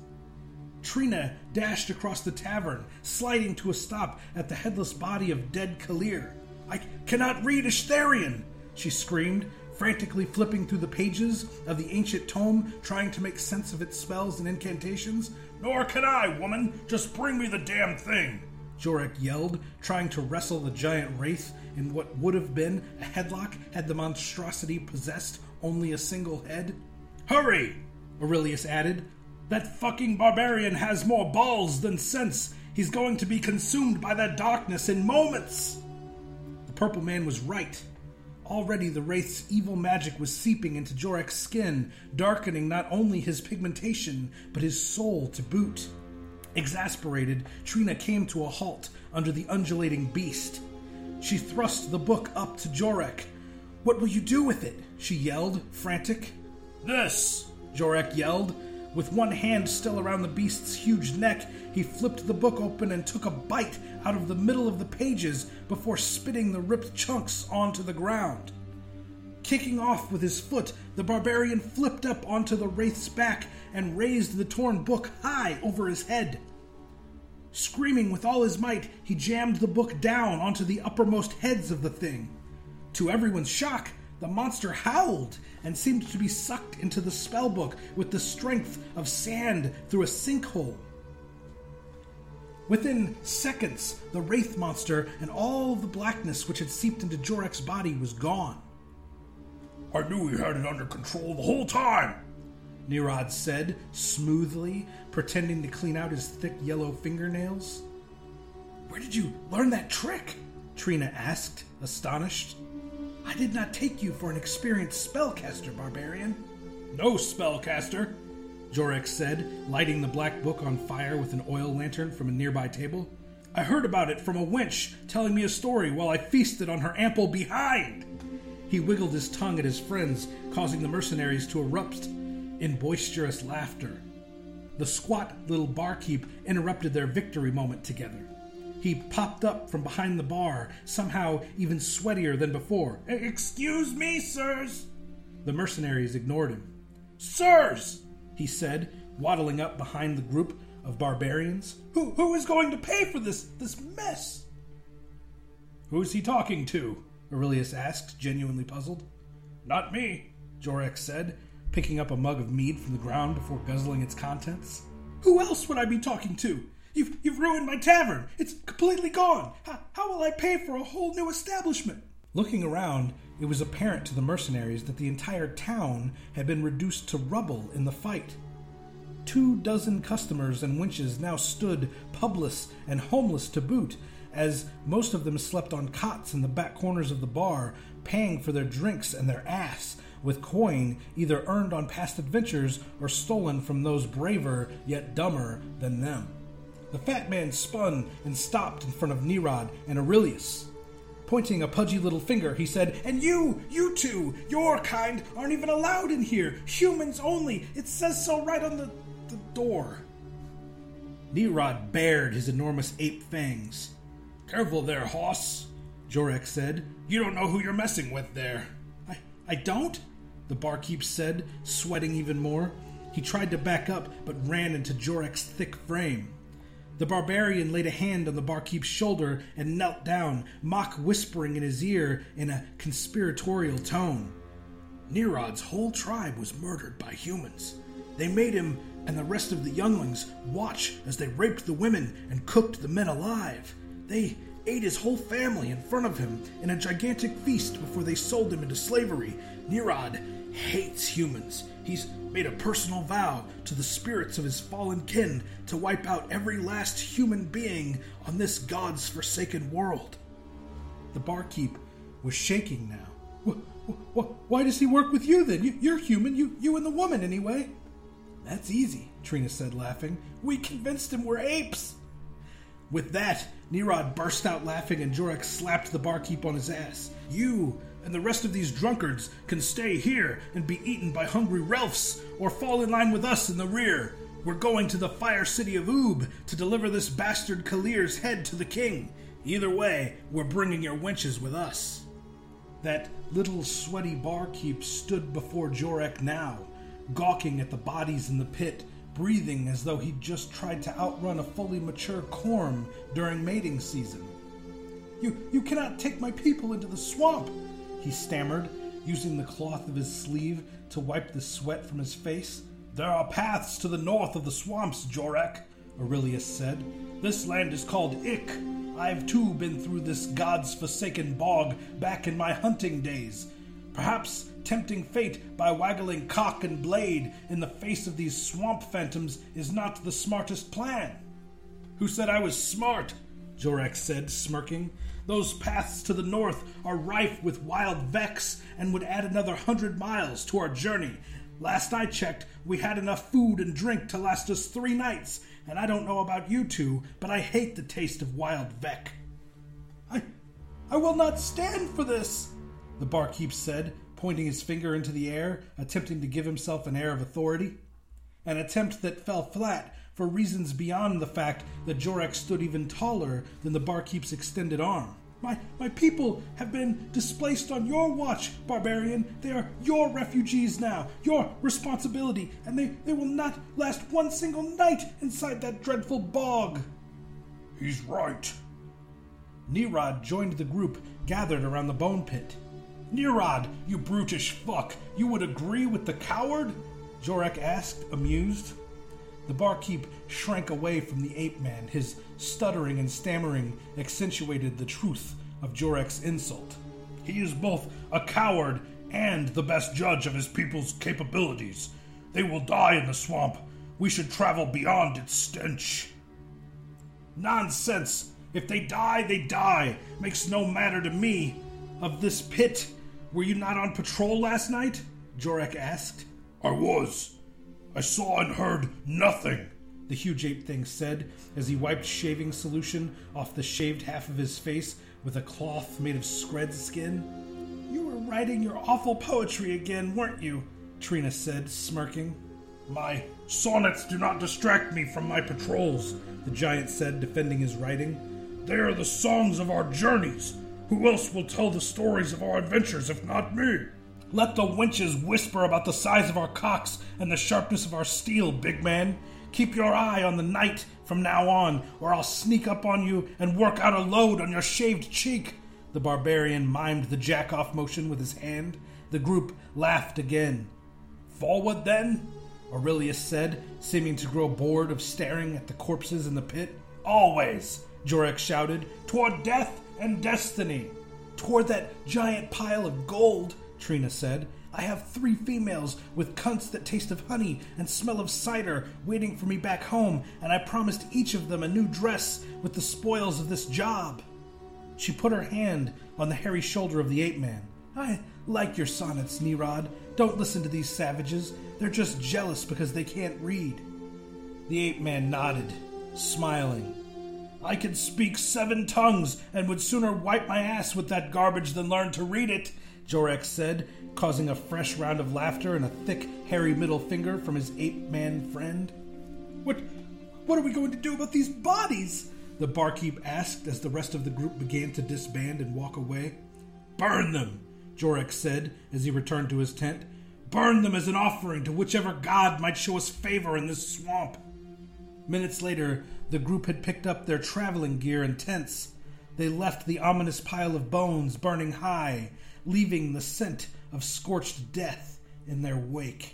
C: Trina dashed across the tavern, sliding to a stop at the headless body of dead Kalir. I cannot read Ishtarian, she screamed, frantically flipping through the pages of the ancient tome, trying to make sense of its spells and incantations. Nor can I, woman! Just bring me the damn thing! Jorek yelled, trying to wrestle the giant wraith in what would have been a headlock had the monstrosity possessed only a single head. Hurry! Aurelius added. That fucking barbarian has more balls than sense. He's going to be consumed by that darkness in moments. The purple man was right. Already the wraith's evil magic was seeping into Jorek's skin, darkening not only his pigmentation, but his soul to boot.
A: Exasperated, Trina came to a halt under the undulating beast. She thrust the book up to Jorek. "What will you do with it?" she yelled, frantic. "This!" Jorek yelled. With one hand still around the beast's huge neck, he flipped the book open and took a bite out of the middle of the pages before spitting the ripped chunks onto the ground. Kicking off with his foot, the barbarian flipped up onto the wraith's back and raised the torn book high over his head. Screaming with all his might, he jammed the book down onto the uppermost heads of the thing. To everyone's shock, the monster howled and seemed to be sucked into the spellbook with the strength of sand through a sinkhole. Within seconds, the wraith monster and all of the blackness which had seeped into Jorek's body was gone. "I knew we had it under control the whole time," Nirad said, smoothly, pretending to clean out his thick yellow fingernails. "Where did you learn that trick?" Trina asked, astonished. "I did not take you for an experienced spellcaster, barbarian." "No spellcaster," Jorek said, lighting the black book on fire with an oil lantern from a nearby table. "I heard about it from a wench telling me a story while I feasted on her ample behind." He wiggled his tongue at his friends, causing the mercenaries to erupt in boisterous laughter. The squat little barkeep interrupted their victory moment together. He popped up from behind the bar, somehow even sweatier than before. "Excuse me, sirs." The mercenaries ignored him. "Sirs," he said, waddling up behind the group of barbarians. Who who is going to pay for this, this mess?" "Who's he talking to?" Aurelius asked, genuinely puzzled. "Not me," Jorek said, picking up a mug of mead from the ground before guzzling its contents. "Who else would I be talking to? You've, you've ruined my tavern. It's completely gone. How, how will I pay for a whole new establishment?" Looking around, it was apparent to the mercenaries that the entire town had been reduced to rubble in the fight. Two dozen customers and wenches now stood publess and homeless to boot, as most of them slept on cots in the back corners of the bar, paying for their drinks and their ass with coin either earned on past adventures or stolen from those braver yet dumber than them. The fat man spun and stopped in front of Nirad and Aurelius. Pointing a pudgy little finger, he said, "And you, you two, your kind, aren't even allowed in here. Humans only. It says so right on the, the door." Nirad bared his enormous ape fangs. "Careful there, hoss," Jorek said. "You don't know who you're messing with there." I, I don't? The barkeep said, sweating even more. He tried to back up, but ran into Jorek's thick frame. The barbarian laid a hand on the barkeep's shoulder and knelt down, mock whispering in his ear in a conspiratorial tone. "Nirad's whole tribe was murdered by humans. They made him and the rest of the younglings watch as they raped the women and cooked the men alive. They ate his whole family in front of him in a gigantic feast before they sold him into slavery. Nirad hates humans. He's made a personal vow to the spirits of his fallen kin to wipe out every last human being on this God's forsaken world." The barkeep was shaking now. Wh- wh- why does he work with you then? You- you're human, you, you and the woman anyway. "That's easy," Trina said, laughing. "We convinced him we're apes." With that, Nirad burst out laughing and Jorek slapped the barkeep on his ass. "You and the rest of these drunkards can stay here and be eaten by hungry Relfs, or fall in line with us in the rear. We're going to the fire city of Oob to deliver this bastard Kalir's head to the king. Either way, we're bringing your wenches with us." That little sweaty barkeep stood before Jorek now, gawking at the bodies in the pit, breathing as though he'd just tried to outrun a fully mature corm during mating season. You, you cannot take my people into the swamp," he stammered, using the cloth of his sleeve to wipe the sweat from his face. "There are paths to the north of the swamps, Jorek," Aurelius said. "This land is called Ik. I've too been through this God's forsaken bog back in my hunting days. Perhaps tempting fate by waggling cock and blade in the face of these swamp phantoms is not the smartest plan." "Who said I was smart?" Jorek said, smirking. "Those paths to the north are rife with wild vex and would add another hundred miles to our journey.
C: Last I checked, we had enough food and drink to last us three nights, and I don't know about you two, but I hate the taste of wild Vec. I, I will not stand for this, the barkeep said, pointing his finger into the air, attempting to give himself an air of authority. An attempt that fell flat for reasons beyond the fact that Jorek stood even taller than the barkeep's extended arm. My my people have been displaced on your watch, barbarian. They are your refugees now, your responsibility, and they, they will not last one single night inside that dreadful bog. He's right. Nerod joined the group gathered around the bone pit. Nerod, you brutish fuck, you would agree with the coward? Jorek asked, amused. The barkeep shrank away from the ape man. His stuttering and stammering accentuated the truth of Jorek's insult. He is both a coward and the best judge of his people's capabilities. They will die in the swamp. We should travel beyond its stench. Nonsense! If they die, they die. Makes no matter to me. Of this pit, were you not on patrol last night? Jorek asked. I was. I saw and heard nothing, the huge ape thing said as he wiped shaving solution off the shaved half of his face with a cloth made of scred skin. You were writing your awful poetry again, weren't you? Trina said, smirking. My sonnets do not distract me from my patrols, the giant said, defending his writing. They are the songs of our journeys. Who else will tell the stories of our adventures if not me? Let the wenches whisper about the size of our cocks and the sharpness of our steel, big man. Keep your eye on the night from now on, or I'll sneak up on you and work out a load on your shaved cheek. The barbarian mimed the jack-off motion with his hand. The group laughed again. Forward, then? Aurelius said, seeming to grow bored of staring at the corpses in the pit. Always, Jorek shouted, toward death and destiny. Toward that giant pile of gold, Trina said. I have three females with cunts that taste of honey and smell of cider waiting for me back home, and I promised each of them a new dress with the spoils of this job. She put her hand on the hairy shoulder of the ape-man. I like your sonnets, Nerod. Don't listen to these savages. They're just jealous because they can't read. The ape-man nodded, smiling. I can speak seven tongues and would sooner wipe my ass with that garbage than learn to read it, Jorek said, causing a fresh round of laughter and a thick, hairy middle finger from his ape-man friend. What what are we going to do about these bodies? The barkeep asked as the rest of the group began to disband and walk away. Burn them, Jorek said as he returned to his tent. Burn them as an offering to whichever god might show us favor in this swamp. Minutes later, the group had picked up their traveling gear and tents. They left the ominous pile of bones burning high, leaving the scent of scorched death in their wake.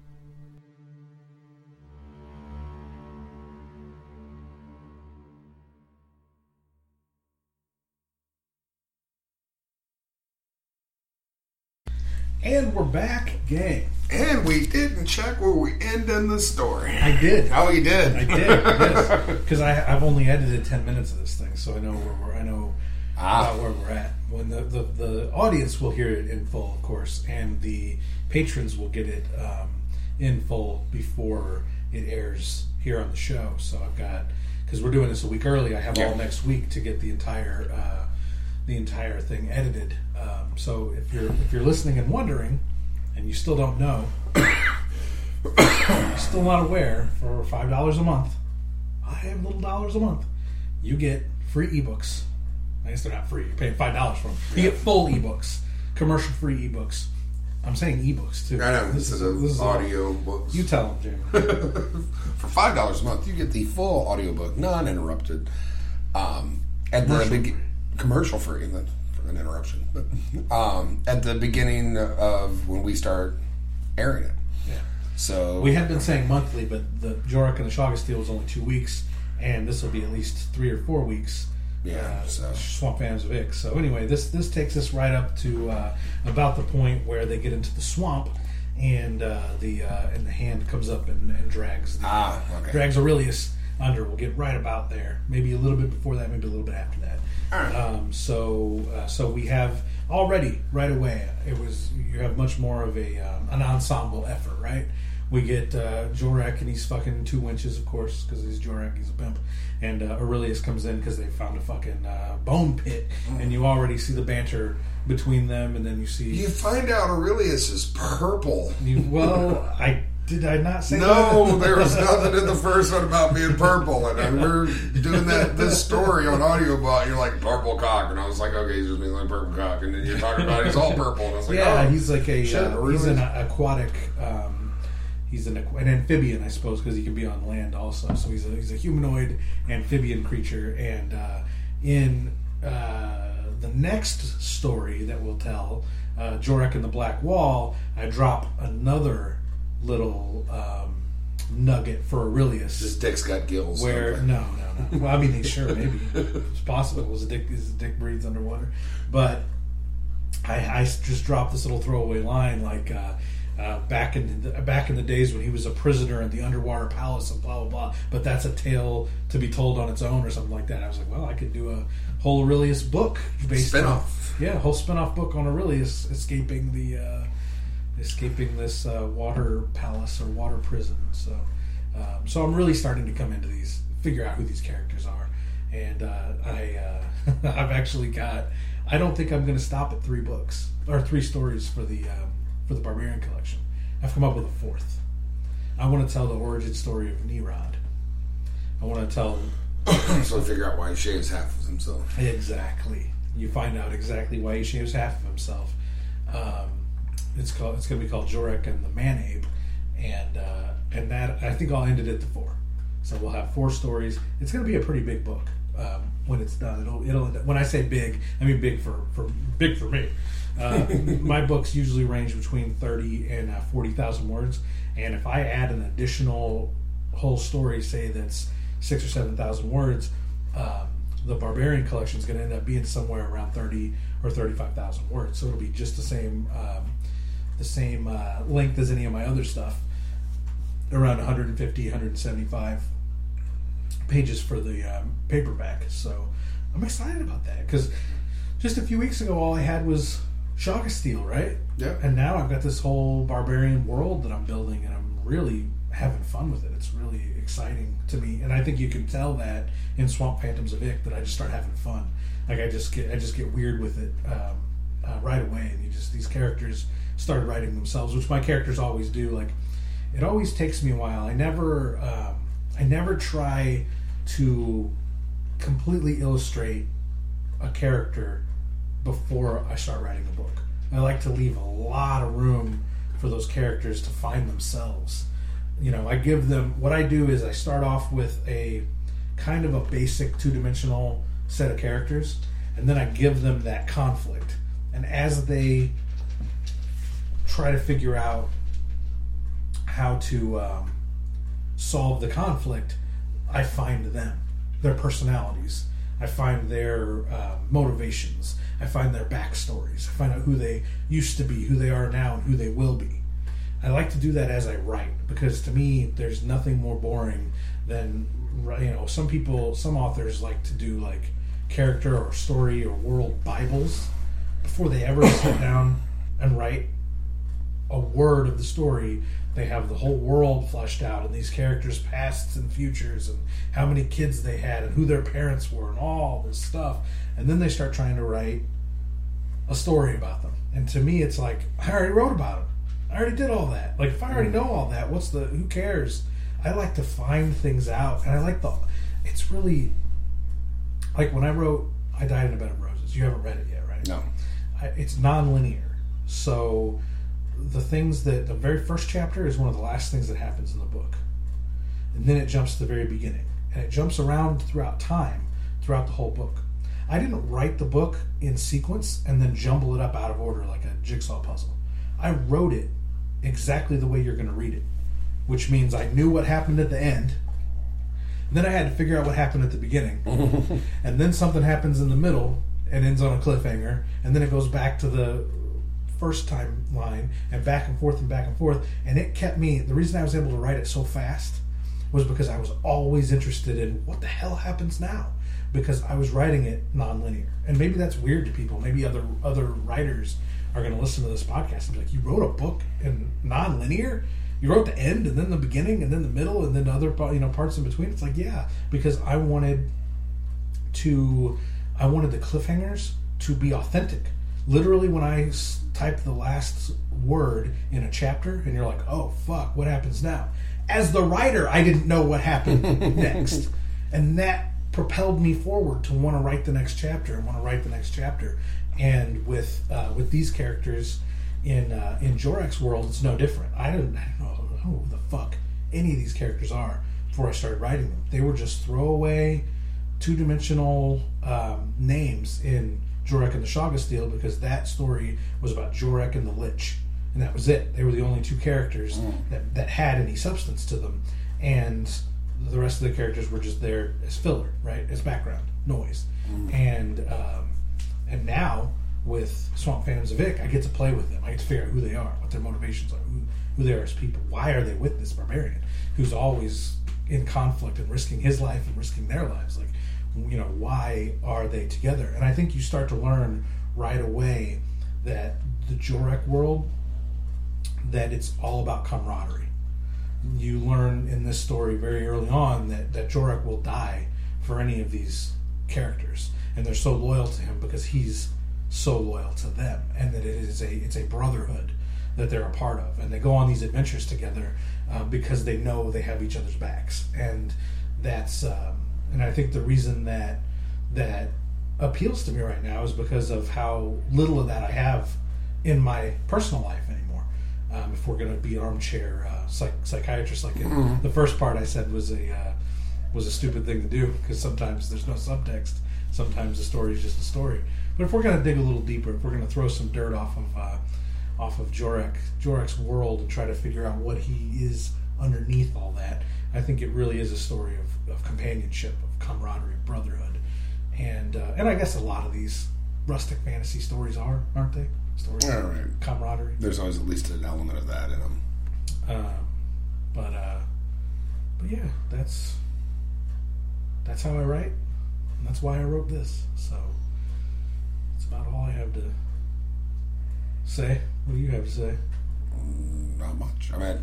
A: And we're back, gang.
B: And we didn't check where we end in the story.
A: I did.
B: Oh, you did?
A: I did, yes. Because I've only edited ten minutes of this thing, so I know where we're, I know ah. about where we're at. When the, the, the audience will hear it in full, of course, and the patrons will get it um, in full before it airs here on the show. So I've got, because we're doing this a week early, I have yeah. all next week to get the entire uh, the entire thing edited. Um, so if you're if you're listening and wondering, and you still don't know, you're still not aware, for five dollars a month, five little dollars a month, you get free ebooks. I guess they're not free. You're paying five dollars for them. You get full ebooks, commercial-free ebooks. I'm saying ebooks too.
B: I know. This, this is, is this audio is, books.
A: You tell them, Jamie.
B: For five dollars a month, you get the full audiobook, non-interrupted, um, at the beginning. Commercial free, and that's for an interruption. But um, at the beginning of when we start airing it.
A: Yeah.
B: So
A: we had been saying monthly, but the Jorek and the Shogasteel was only two weeks, and this will be at least three or four weeks.
B: Yeah.
A: Uh,
B: so
A: Swamp Fans of Ix. So anyway, this this takes us right up to uh, about the point where they get into the swamp, and uh, the uh, and the hand comes up and, and drags the,
B: ah, okay.
A: drags Aurelius under. We'll get right about there. Maybe a little bit before that. Maybe a little bit after that.
B: All right.
A: Um, so uh, so we have already right away it was you have much more of a um, an ensemble effort, right? We get uh, Jorek, and he's fucking two winches, of course, because he's Jorek, he's a pimp. And uh, Aurelius comes in because they found a fucking uh, bone pit, mm. and you already see the banter between them, and then you see...
B: You find out Aurelius is purple.
A: You, well, I... Did I not say
B: no,
A: that?
B: No, there was nothing in the first one about being purple. And we're doing that this story on audiobook. You're like, purple cock. And I was like, okay, he's just means like purple cock. And then you're talking about he's all purple. And I was like,
A: yeah,
B: oh,
A: he's like a...
B: shit,
A: Uh, he's an aquatic... Um, he's an, an amphibian, I suppose, because he can be on land also. So he's a, he's a humanoid amphibian creature. And uh, in uh, the next story that we'll tell, uh, Jorek and the Black Wall, I drop another... little um, nugget for Aurelius.
B: His dick's got gills.
A: Where
B: okay.
A: no, no, no. Well, I mean, sure, maybe it's possible. His dick, his dick breathes underwater. But I, I just dropped this little throwaway line, like uh, uh, back in the, back in the days when he was a prisoner in the underwater palace and blah blah blah. But that's a tale to be told on its own or something like that. I was like, well, I could do a whole Aurelius book based
B: spin-off.
A: on, yeah, a whole spin-off book on Aurelius escaping the. Uh, escaping this uh, water palace or water prison. So um, so I'm really starting to come into these, figure out who these characters are. And uh, I, uh, I've actually got, I don't think I'm going to stop at three books, or three stories for the um, for the Barbarian Collection. I've come up with a fourth. I want to tell the origin story of Nerod. I want to tell...
B: so figure out why he shaves half of himself.
A: Exactly. You find out exactly why he shaves half of himself. Um, It's called. It's going to be called Jorek and the Man-Ape, and uh, and that I think I'll end it at the four. So we'll have four stories. It's going to be a pretty big book um, when it's done. It'll it'll end up, when I say big, I mean big for, for big for me. Uh, my books usually range between thirty and uh, forty thousand words, and if I add an additional whole story, say that's six or seven thousand words, um, the Barbarian Collection is going to end up being somewhere around thirty or thirty-five thousand words. So it'll be just the same. Um, the same uh, length as any of my other stuff, around one fifty, one seventy-five pages for the um, paperback. So I'm excited about that, because just a few weeks ago all I had was Shaka Steel, right?
B: Yeah.
A: And now I've got this whole barbarian world that I'm building, and I'm really having fun with it. It's really exciting to me, and I think you can tell that in Swamp Phantoms of Ick that I just start having fun. Like I just get I just get weird with it um, uh, right away, and you just these characters started writing themselves, which my characters always do. Like, it always takes me a while. I never, um, I never try to completely illustrate a character before I start writing a book. I like to leave a lot of room for those characters to find themselves. You know, I give them, what I do is I start off with a kind of a basic two-dimensional set of characters, and then I give them that conflict. And as they try to figure out how to um, solve the conflict, I find them, their personalities. I find their uh, motivations. I find their backstories. I find out who they used to be, who they are now, and who they will be. I like to do that as I write, because to me, there's nothing more boring than, you know, some people, some authors like to do like character or story or world Bibles before they ever sit down and write a word of the story. They have the whole world fleshed out, and these characters' pasts and futures, and how many kids they had, and who their parents were, and all this stuff. And then they start trying to write a story about them. And to me, it's like, I already wrote about them. I already did all that. Like, if I already know all that, what's the? Who cares? I like to find things out, and I like the. It's really like when I wrote "I Died in a Bed of Roses." You haven't read it yet, right?
B: No.
A: I, it's non-linear, so the things that the very first chapter is one of the last things that happens in the book, and then it jumps to the very beginning, and it jumps around throughout time, throughout the whole book. I didn't write the book in sequence and then jumble it up out of order like a jigsaw puzzle. I wrote it exactly the way you're going to read it, which means I knew what happened at the end, and then I had to figure out what happened at the beginning, and then something happens in the middle and ends on a cliffhanger, and then it goes back to the first timeline, and back and forth and back and forth, and it kept me, the reason I was able to write it so fast was because I was always interested in what the hell happens now, because I was writing it non-linear. And maybe that's weird to people. Maybe other other writers are going to listen to this podcast and be like, you wrote a book in non-linear? You wrote the end and then the beginning and then the middle and then other you know parts in between? It's like, yeah, because I wanted to I wanted the cliffhangers to be authentic. Literally, when I s- type the last word in a chapter and you're like, oh fuck, what happens now? As the writer, I didn't know what happened next. And that propelled me forward to want to write the next chapter and want to write the next chapter. And with uh, with these characters in uh, in Jorek's world, it's no different. I didn't, I don't know who the fuck any of these characters are before I started writing them. They were just throwaway, two-dimensional um, names in Jorek and the Shaga Steel, because that story was about Jorek and the Lich, and that was it. They were the only two characters mm. that, that had any substance to them, and the rest of the characters were just there as filler, right, as background noise. Mm. And um, and now with Swamp Phantoms of Vic, I get to play with them. I get to figure out who they are, what their motivations are, who, who they are as people. Why are they with this barbarian who's always in conflict and risking his life and risking their lives? Like, you know, why are they together? And I think you start to learn right away that the Jorek world, that it's all about camaraderie. You learn in this story very early on that, that Jorek will die for any of these characters, and they're so loyal to him because he's so loyal to them, and that it is a it's a brotherhood that they're a part of, and they go on these adventures together uh, because they know they have each other's backs. And that's um, and I think the reason that that appeals to me right now is because of how little of that I have in my personal life anymore. Um, if we're going to be an armchair uh, psych- psychiatrist, like in mm-hmm. the first part I said was a uh, was a stupid thing to do, because sometimes there's no subtext. Sometimes the story is just a story. But if we're going to dig a little deeper, if we're going to throw some dirt off of uh, off of Jorek, Jorek's world, and try to figure out what he is underneath all that, I think it really is a story of, of companionship, of camaraderie, of brotherhood, and uh, and I guess a lot of these rustic fantasy stories are, aren't they? Stories
B: yeah,
A: of
B: right.
A: camaraderie.
B: There's always at least an element of that in them.
A: Um, but uh, but yeah, that's that's how I write, and that's why I wrote this. So that's about all I have to say. What do you have to say?
B: Mm, not much. I mean,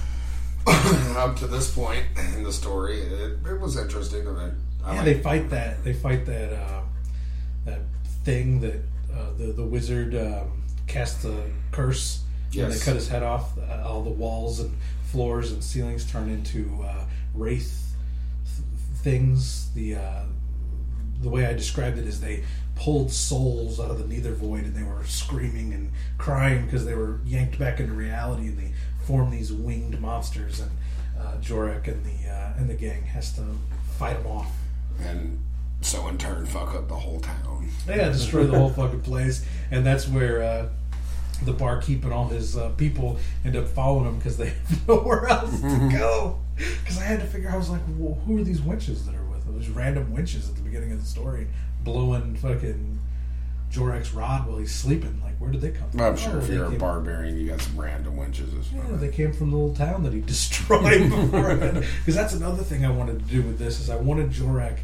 B: up to this point in the story, it, it was interesting. I mean, I
A: yeah,
B: like,
A: they fight that. They fight that. Uh, that thing that uh, the the wizard um, cast the curse.
B: Yes.
A: And they cut his head off. Uh, all the walls and floors and ceilings turn into uh, wraith th- things. The uh, the way I described it is they pulled souls out of the Nether Void, and they were screaming and crying because they were yanked back into reality, and they formed these winged monsters. And uh, Jorek and the uh, and the gang has to fight them off.
B: And so in turn, fuck up the whole town.
A: Yeah, destroy the whole fucking place. And that's where uh, the barkeep and all his uh, people end up following him because they have nowhere else to go. Because I had to figure out, I was like, well, who are these wenches that are with him? There's random wenches at the beginning of the story blowing fucking Jorek's rod while he's sleeping. Like, where did they come from?
B: I'm sure
A: oh,
B: if you're a
A: came,
B: barbarian, you got some random wenches.
A: Yeah, they came from the little town that he destroyed before. Because that's another thing I wanted to do with this, is I wanted Jorek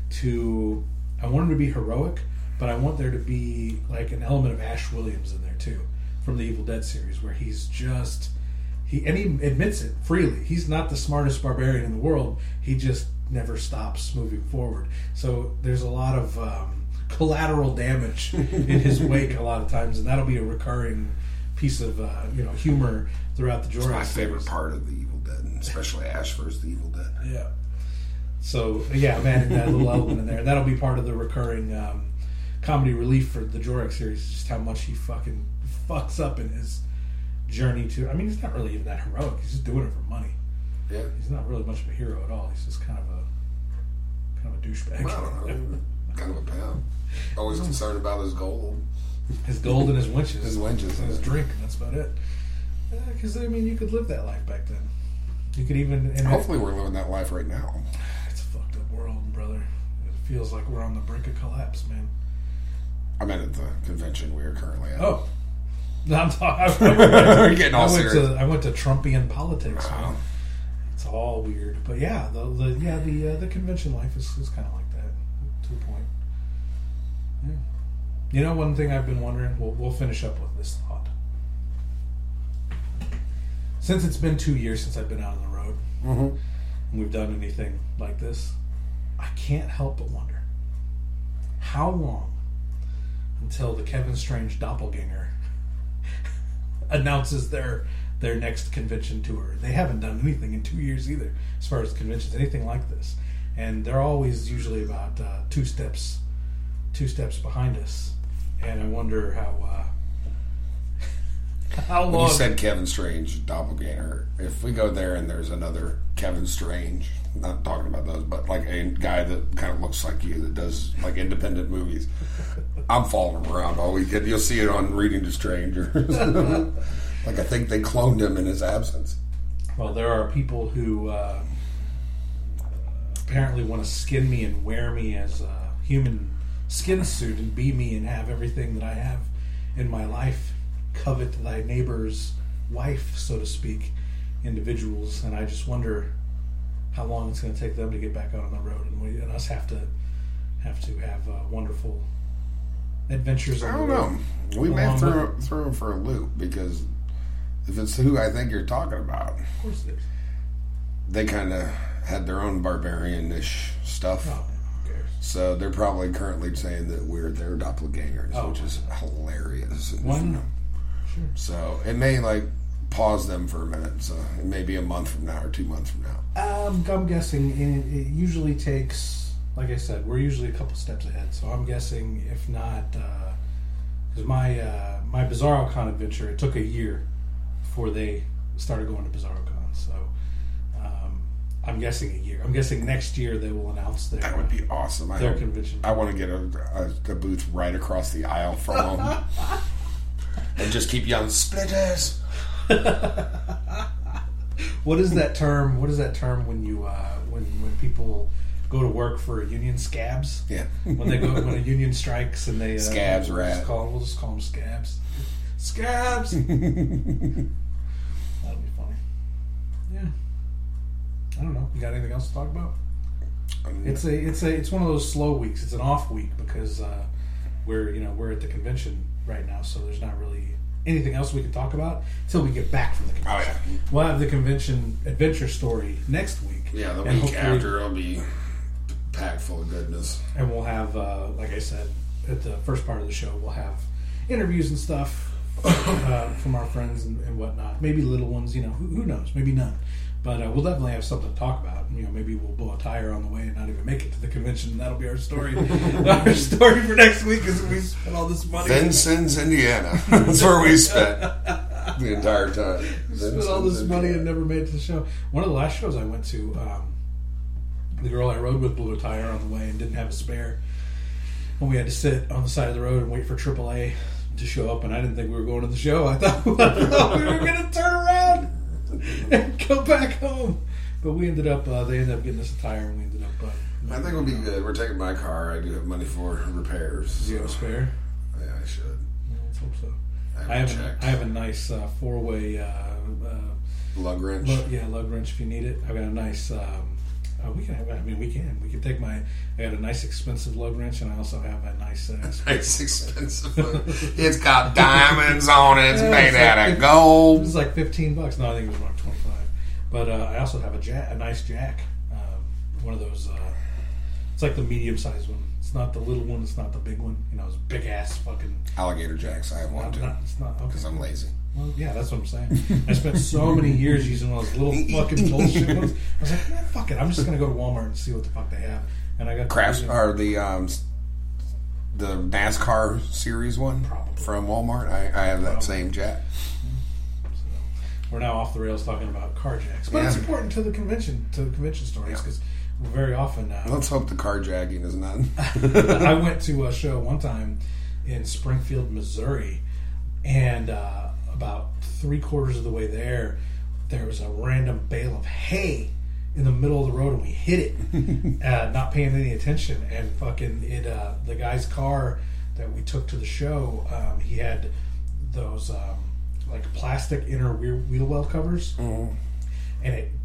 A: to, I wanted him to be heroic, but I want there to be like an element of Ash Williams in there too, from the Evil Dead series, where he's just, he and he admits it freely. He's not the smartest barbarian in the world. He just never stops moving forward. So there's a lot of um, collateral damage in his wake a lot of times, and that'll be a recurring piece of uh, you know humor throughout the Jorek.
B: It's my favorite
A: series.
B: part of the Evil Dead, especially Ash versus the Evil Dead.
A: Yeah. So yeah, I'm adding that little element in there. That'll be part of the recurring um, comedy relief for the Jorek series. Just how much he fucking fucks up in his journey to. I mean, he's not really even that heroic. He's just doing it for money.
B: Yeah.
A: He's not really much of a hero at all. He's just kind of a kind of a douchebag.
B: Well, I don't know. Kind of a pimp. Always concerned about his gold.
A: His gold and his wenches.
B: His wenches.
A: And his drink, and that's about it. Because, I mean, you could live that life back then. You could even... And
B: hopefully we're living that life right now.
A: It's a fucked up world, brother. It feels like we're on the brink of collapse, man.
B: I meant at the convention we are currently at.
A: Oh. No, I'm talking...
B: We're getting all
A: I went
B: serious.
A: To, I went to Trumpian politics,
B: Wow.
A: man. it's all weird. But yeah, the, the yeah the uh, the convention life is, is kind of like that to a point. Yeah. You know, one thing I've been wondering. We'll we'll finish up with this thought. Since it's been two years since I've been out on the road,
B: Mm-hmm.
A: and we've done anything like this, I can't help but wonder how long until the Kevin Strange doppelganger announces their their next convention tour. They haven't done anything in two years either, as far as conventions, anything like this, and they're always usually about uh, two steps, two steps behind us. And I wonder how uh, how
B: When
A: long.
B: you said Kevin Strange doppelganger, if we go there and there's another Kevin Strange, not talking about those, but like a guy that kind of looks like you that does like independent movies, I'm following him around all weekend. You'll see it on Reading to Strangers. Like I think they cloned him in his absence.
A: Well, there are people who uh, apparently want to skin me and wear me as a human skin suit and be me and have everything that I have in my life. Covet thy neighbor's wife, so to speak, individuals. And I just wonder how long it's going to take them to get back out on the road, and we and us have to have to have uh, wonderful adventures. On
B: I don't
A: the road.
B: know. We may
A: Along
B: throw,
A: with-
B: throw him for a loop because if it's who I think you're talking about,
A: Of course it is.
B: they kind of had their own barbarian-ish stuff.
A: Oh, who cares?
B: So they're probably currently saying that we're their doppelgangers,
A: Oh.
B: which is hilarious. And,
A: Why
B: you
A: not?
B: know,
A: Sure.
B: So it may like pause them for a minute. So it may be a month from now or two months from now.
A: Um, I'm guessing it, it usually takes, like I said, we're usually a couple steps ahead. So I'm guessing, if not, because my uh, my BizarroCon adventure, it took a year before they started going to BizarroCon. So um, I'm guessing a year. I'm guessing next year they will announce their
B: That would be awesome. I,
A: their
B: hope-
A: convention.
B: I want to get a, a, a booth right across the aisle from them. And just keep yelling, splitters!
A: What is that term? What is that term when you uh, when when people go to work for a union? Scabs.
B: Yeah.
A: When they go when a union strikes and they uh,
B: Scabs,
A: we'll
B: rat.
A: Just call, we'll just call them scabs. Scabs. That'll be funny. Yeah. I don't know. You got anything else to talk about? It's a it's a it's one of those slow weeks. It's an off week because uh, we're you know we're at the convention right now, so there's not really anything else we can talk about until we get back from the
B: Oh,
A: convention.
B: yeah.
A: We'll have the convention adventure story next week.
B: Yeah, the
A: And
B: week
A: hopefully-
B: after it'll be packed full of goodness.
A: And we'll have, uh, like I said, at the first part of the show, we'll have interviews and stuff uh, from our friends and, and whatnot. Maybe little ones, you know, who, who knows? Maybe none. But uh, we'll definitely have something to talk about. You know, maybe we'll blow a tire on the way and not even make it to the convention. And that'll be our story. Our story for next week is we spent all this money.
B: Vincennes, Indiana. That's where we spent the entire time.
A: Spent all this money and never made it to the show. One of the last shows I went to, um, the girl I rode with blew a tire on the way and didn't have a spare. And we had to sit on the side of the road and wait for triple A to show up. And I didn't think we were going to the show. I thought, I thought we were going to turn around and go back home. But we ended up, uh, they ended up getting us a tire and we ended up. Uh,
B: I think it'll be good. We're taking my car. I do have money for repairs.
A: Do you have a
B: so-
A: spare?
B: Yeah, I should.
A: Well, let's hope so.
B: I
A: I
B: haven't
A: have, a,
B: checked.
A: I have a nice uh, four-way, uh, uh,
B: Lug wrench.
A: lug, yeah, lug wrench if you need it. I've got a nice. Um, uh, we can have. I mean, we can. We can take my. I got a nice expensive lug wrench, and I also have a nice. Uh,
B: It's expensive. It's got diamonds on it. It's
A: Yeah,
B: made
A: it's
B: out
A: like
B: of
A: It
B: gold.
A: was like fifteen bucks. No, I think it was like twenty-five. But uh, I also have a jack, a nice jack. Um, one of those. Uh, it's like the medium-sized one. It's not the little one. It's not the big one. You know, it's big ass fucking.
B: Alligator jacks. I have one
A: Not,
B: too.
A: not, it's not okay.
B: Because I'm lazy.
A: Well, yeah, that's what I'm saying. I spent so many years using one of those little fucking bullshit ones. I was like, man, fuck it. I'm just going to go to Walmart and see what the fuck they have. And I got
B: Crafts
A: the,
B: or the um, the NASCAR series one
A: Probably.
B: from Walmart. I, I have that
A: Probably.
B: same jack.
A: We're now off the rails talking about car jacks. But
B: Yeah.
A: it's important to the convention, to the convention stories,
B: Yeah.
A: because very often... Uh,
B: Let's hope the carjacking is not.
A: I went to a show one time in Springfield, Missouri, and uh, about three quarters of the way there, there was a random bale of hay in the middle of the road, and we hit it, uh, not paying any attention, and fucking it. Uh, the guy's car that we took to the show, um, he had those um, like plastic inner wheel, wheel well covers,
B: Mhm.
A: and it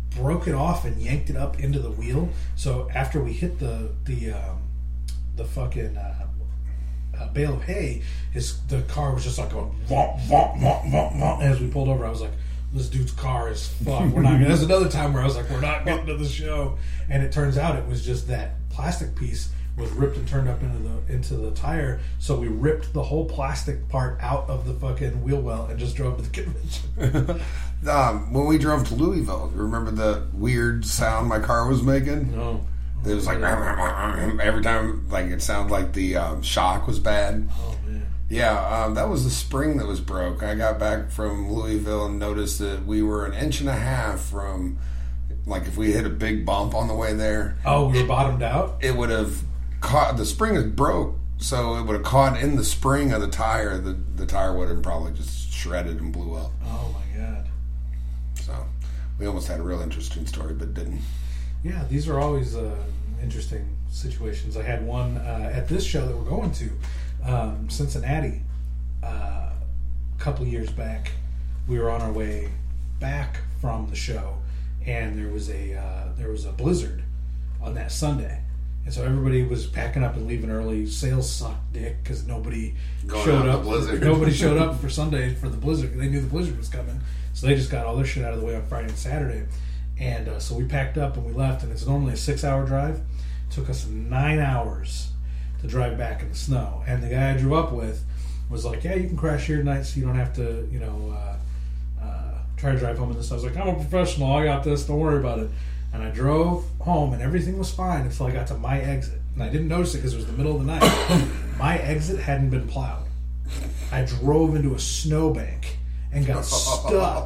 A: broke it off and yanked it up into the wheel. So after we hit the the um, the fucking uh, uh, bale of hay, his the car was just like going vomp, vomp, vomp, vomp, vomp. And as we pulled over, I was like, this dude's car is fucked. We're not gonna. There's another time where I was like, we're not getting to the show. And it turns out it was just that plastic piece was ripped and turned up into the into the tire. So we ripped the whole plastic part out of the fucking wheel well and just drove to the convention.
B: um, when we drove to Louisville, you remember the weird sound my car was making?
A: No.
B: It was like every time, like it sounded like the um, shock was bad.
A: Oh man.
B: Yeah, um, that was the spring that was broke. I got back from Louisville and noticed that we were an inch and a half from, like, if we hit a big bump on the way there.
A: Oh, we were bottomed out?
B: It would have caught, the spring is broke, so it would have caught in the spring of the tire. The, the tire would have probably just shredded and blew up.
A: Oh my God.
B: So, we almost had a real interesting story, but didn't.
A: Yeah, these are always uh, interesting situations. I had one uh, at this show that we're going to. Um, Cincinnati, uh, a couple of years back, we were on our way back from the show, and there was a uh, there was a blizzard on that Sunday, and so everybody was packing up and leaving early. Sales sucked dick because nobody
B: Going
A: showed
B: out
A: up.
B: the blizzard.
A: Nobody showed up for Sunday for the blizzard. They knew the blizzard was coming, so they just got all their shit out of the way on Friday and Saturday. And uh, so we packed up and we left, and it's normally a six-hour drive. It took us nine hours to drive back in the snow. And the guy I drove up with was like, yeah, you can crash here tonight so you don't have to, you know, uh, uh, try to drive home in this. I was like, I'm a professional. I got this. Don't worry about it. And I drove home, and everything was fine until I got to my exit. And I didn't notice it because it was the middle of the night. My exit hadn't been plowed. I drove into a snowbank and got stuck.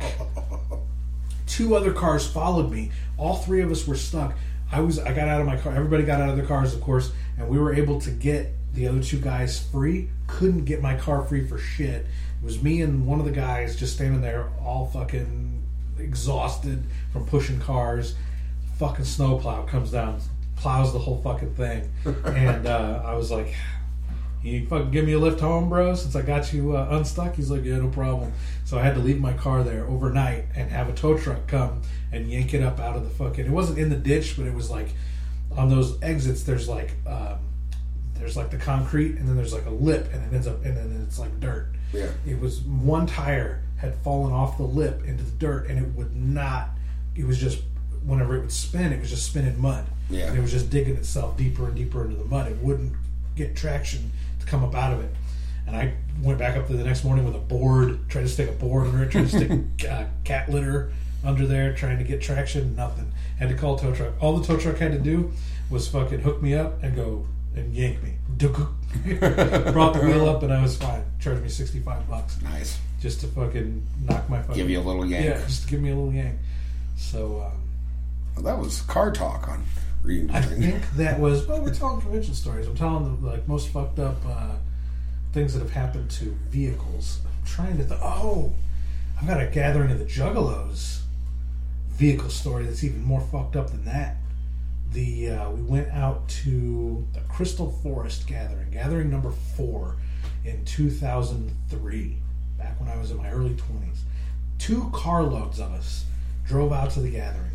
A: Two other cars followed me. All three of us were stuck. I was. I got out of my car. Everybody got out of their cars, of course, and we were able to get the other two guys free. Couldn't get my car free for shit. It was me and one of the guys just standing there, all fucking exhausted from pushing cars. Fucking snowplow comes down, plows the whole fucking thing, and uh, I was like, you fucking give me a lift home, bro, since I got you uh, unstuck? He's like, yeah, no problem. So I had to leave my car there overnight and have a tow truck come and yank it up out of the fucking... It wasn't in the ditch, but it was like on those exits, there's like um, there's like the concrete, and then there's like a lip, and it ends up, and then it's like dirt.
B: Yeah.
A: It was one tire had fallen off the lip into the dirt, and it would not... It was just... Whenever it would spin, it was just spinning mud.
B: Yeah.
A: And it was just digging itself deeper and deeper into the mud. It wouldn't get traction to come up out of it. And I went back up there the next morning with a board, tried to stick a board under it, tried to stick uh, cat litter under there, trying to get traction. Nothing. Had to call a tow truck. All the tow truck had to do was fucking hook me up and go and yank me. Brought the wheel up, and I was fine. Charged me sixty-five bucks.
B: Nice.
A: Just to fucking knock my fucking...
B: Give you a little yank.
A: Yeah, just to give me a little yank. So, um...
B: Well, that was car talk on Reading
A: I think that was... Well, we're telling convention stories. I'm telling the like most fucked up uh, things that have happened to vehicles. I'm trying to... Th- oh! I've got a Gathering of the Juggalos vehicle story that's even more fucked up than that. The uh, we went out to the Crystal Forest Gathering, Gathering number four in two thousand three, back when I was in my early twenties. Two carloads of us drove out to the gathering.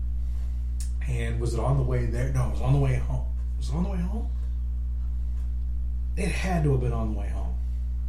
A: And was it on the way there? No, it was on the way home. Was it on the way home? It had to have been on the way home.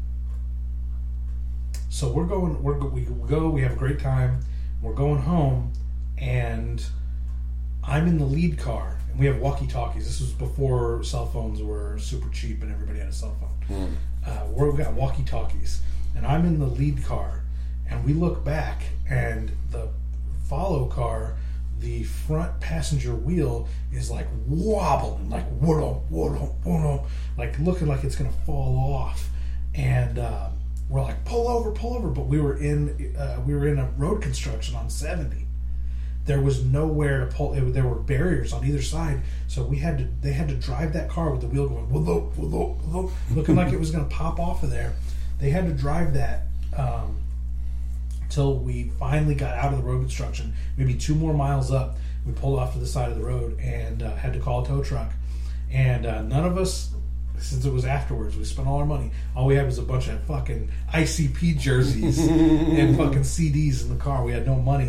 A: So we're going, we're, we go, we have a great time. We're going home, and I'm in the lead car, and we have walkie-talkies. This was before cell phones were super cheap and everybody had a cell phone. Mm. Uh, we've got walkie-talkies, and I'm in the lead car, and we look back, and the follow car, the front passenger wheel is like wobbling, like whoa, whoa, whoa, like looking like it's gonna fall off, and uh, we're like, pull over, pull over. But we were in, uh, we were in a road construction on seventy. There was nowhere to pull. It, there were barriers on either side, so we had to. They had to drive that car with the wheel going, whoa, whoa, whoa, looking like it was gonna pop off of there. They had to drive that. Um, Till we finally got out of the road construction, maybe two more miles up, we pulled off to the side of the road and uh, had to call a tow truck. And uh, none of us, since it was afterwards, we spent all our money. All we had was a bunch of fucking I C P jerseys and fucking C Ds in the car. We had no money.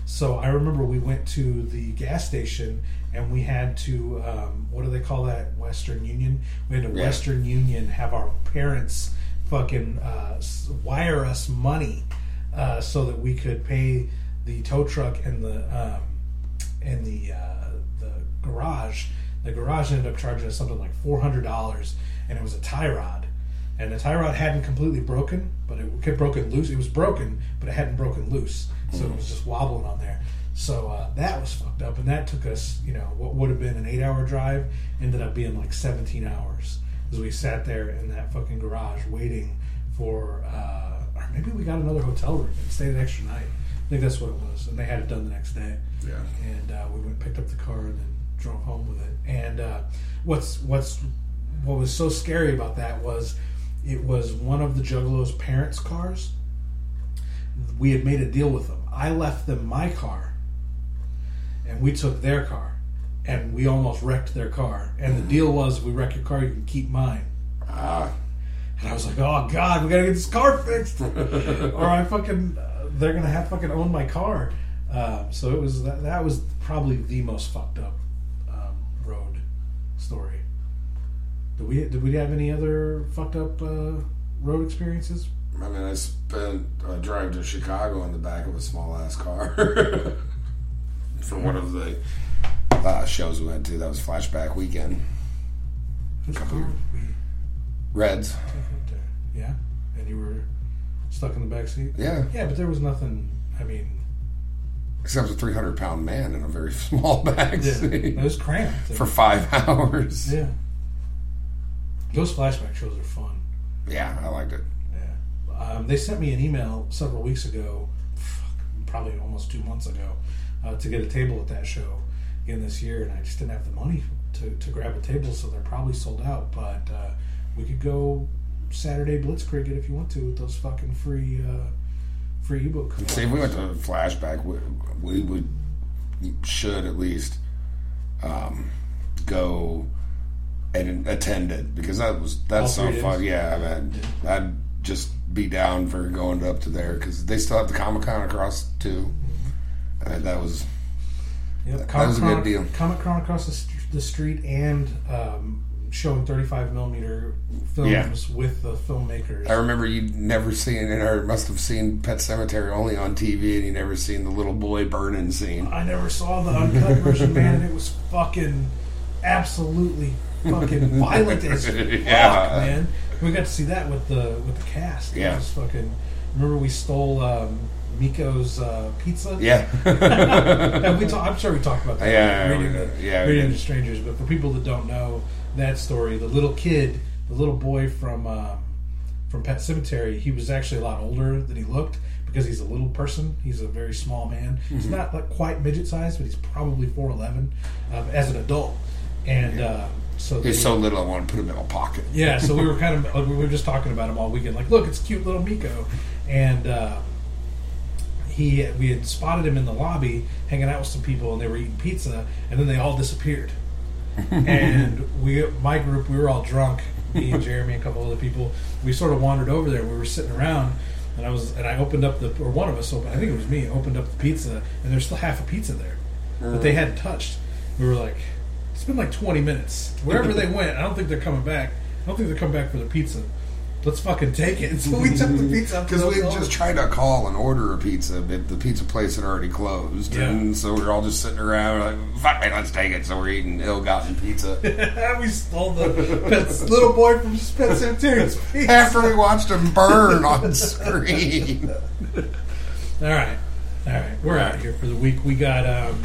A: So I remember we went to the gas station and we had to, um, what do they call that? Western Union? We had to
B: Yeah.
A: Western Union have our parents fucking uh, wire us money uh, so that we could pay the tow truck and the um, and the uh, the garage. The garage ended up charging us something like four hundred dollars, and it was a tie rod. And the tie rod hadn't completely broken, but it kept broken loose. It was broken, but it hadn't broken loose, so it was just wobbling on there. So uh, that was fucked up, and that took us, you know, what would have been an eight-hour drive ended up being like seventeen hours as we sat there in that fucking garage waiting for, uh, or maybe we got another hotel room and stayed an extra night. I think that's what it was, and they had it done the next day.
B: Yeah.
A: And uh, we went and picked up the car and then drove home with it. And uh, what's what's what was so scary about that was it was one of the Juggalos' parents' cars. We had made a deal with them. I left them my car, and we took their car, and we almost wrecked their car. And the deal was, if we wreck your car, you can keep mine.
B: Ah.
A: And I was like, oh God, we gotta get this car fixed, or I fucking uh, they're gonna have to fucking own my car. Um, so it was that, that was probably the most fucked up um, road story. Did we did we have any other fucked up uh, road experiences?
B: I mean, I spent a drive to Chicago in the back of a small ass car for one of the uh, shows we went to. That was Flashback Weekend.
A: Whose car did we
B: Reds.
A: take up there? Yeah, and you were stuck in the back seat.
B: Yeah.
A: Yeah, but there was nothing. I mean,
B: Except a three hundred pound man in a very small back
A: yeah,
B: seat
A: it was cramped
B: for five hours.
A: Yeah, those flashback shows are fun.
B: Yeah, I liked it.
A: Yeah, um, they sent me an email several weeks ago, probably almost two months ago, uh, to get a table at that show again this year, and I just didn't have the money to, to grab a table, so they're probably sold out. But uh, we could go Saturday Blitzkrieg it if you want to with those fucking free uh, free ebook.
B: See, if we went to Flashback, we, we would should at least um, go and attend it, because that was that's
A: All
B: so
A: three
B: fun.
A: days?
B: Yeah, I mean, I'd just be down for going up to there, because they still have the Comic Con across too, and that was
A: Yep.
B: that
A: Comic
B: was a
A: Con,
B: good deal.
A: Comic Con across the, st- the street, and um, showing thirty-five millimeter films
B: Yeah.
A: with the filmmakers.
B: I remember you'd never seen, or must have seen Pet Sematary only on T V, and you never seen the little boy burning scene.
A: I never saw the uncut version, man, and it was fucking absolutely fucking violent as fuck,
B: Yeah.
A: man. We got to see that with the with the cast. It
B: Yeah.
A: was fucking. Remember we stole um, Miko's uh, pizza?
B: Yeah.
A: And we talk, I'm sure we talked about that.
B: Yeah,
A: reading,
B: we did. Yeah, we
A: reading
B: did.
A: to strangers. But for people that don't know that story, the little kid, the little boy from um, from Pet Sematary, he was actually a lot older than he looked, because he's a little person. He's a very small man.
B: Mm-hmm.
A: He's not like quite midget sized, but he's probably four eleven um, as an adult. And uh, so
B: He's
A: they-
B: so little, I want to put him in a pocket.
A: yeah, so we were kind of we were just talking about him all weekend. Like, look, it's cute little Miko, and uh, he we had spotted him in the lobby hanging out with some people, and they were eating pizza, and then they all disappeared. And we, my group, we were all drunk. Me and Jeremy and a couple other people. We sort of wandered over there. We were sitting around, and I was and I opened up the or one of us opened. I think it was me. Opened up the pizza, and there's still half a pizza there that they hadn't touched. We were like, it's been like twenty minutes. Wherever they went, I don't think they're coming back. I don't think they're coming back for their pizza. Let's fucking take it. So we took the pizza up to
B: Because
A: the
B: we
A: hotel.
B: just tried to call and order a pizza, but the pizza place had already closed.
A: Yeah.
B: And so we were all just sitting around like, fuck it, let's take it. So we're eating ill-gotten pizza.
A: we stole the Pet's little boy from Pet Cemetery's pizza.
B: After we watched him burn on screen.
A: All right, all right, we're out of here for the week. We got um,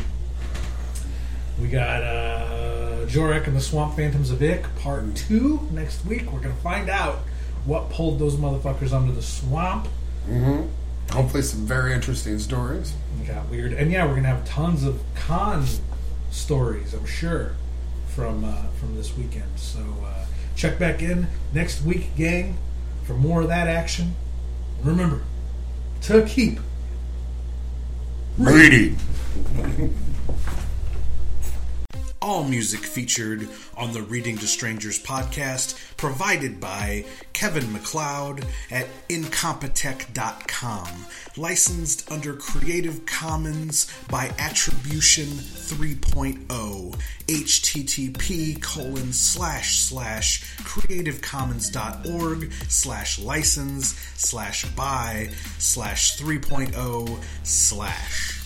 A: we got uh, Jorek and the Swamp Phantoms of Ick Part Two next week. We're gonna find out what pulled those motherfuckers under the swamp.
B: Mm-hmm. Hopefully some very interesting stories.
A: It got weird, and yeah, we're gonna have tons of con stories, I'm sure, from uh, from this weekend. So uh, check back in next week, gang, for more of that action. Remember to keep
B: Reading.
C: All music featured on the Reading to Strangers podcast, provided by Kevin MacLeod at incompetech dot com. Licensed under Creative Commons by Attribution three point oh. http colon slash slash creativecommons.org slash license slash by slash 3.0 slash.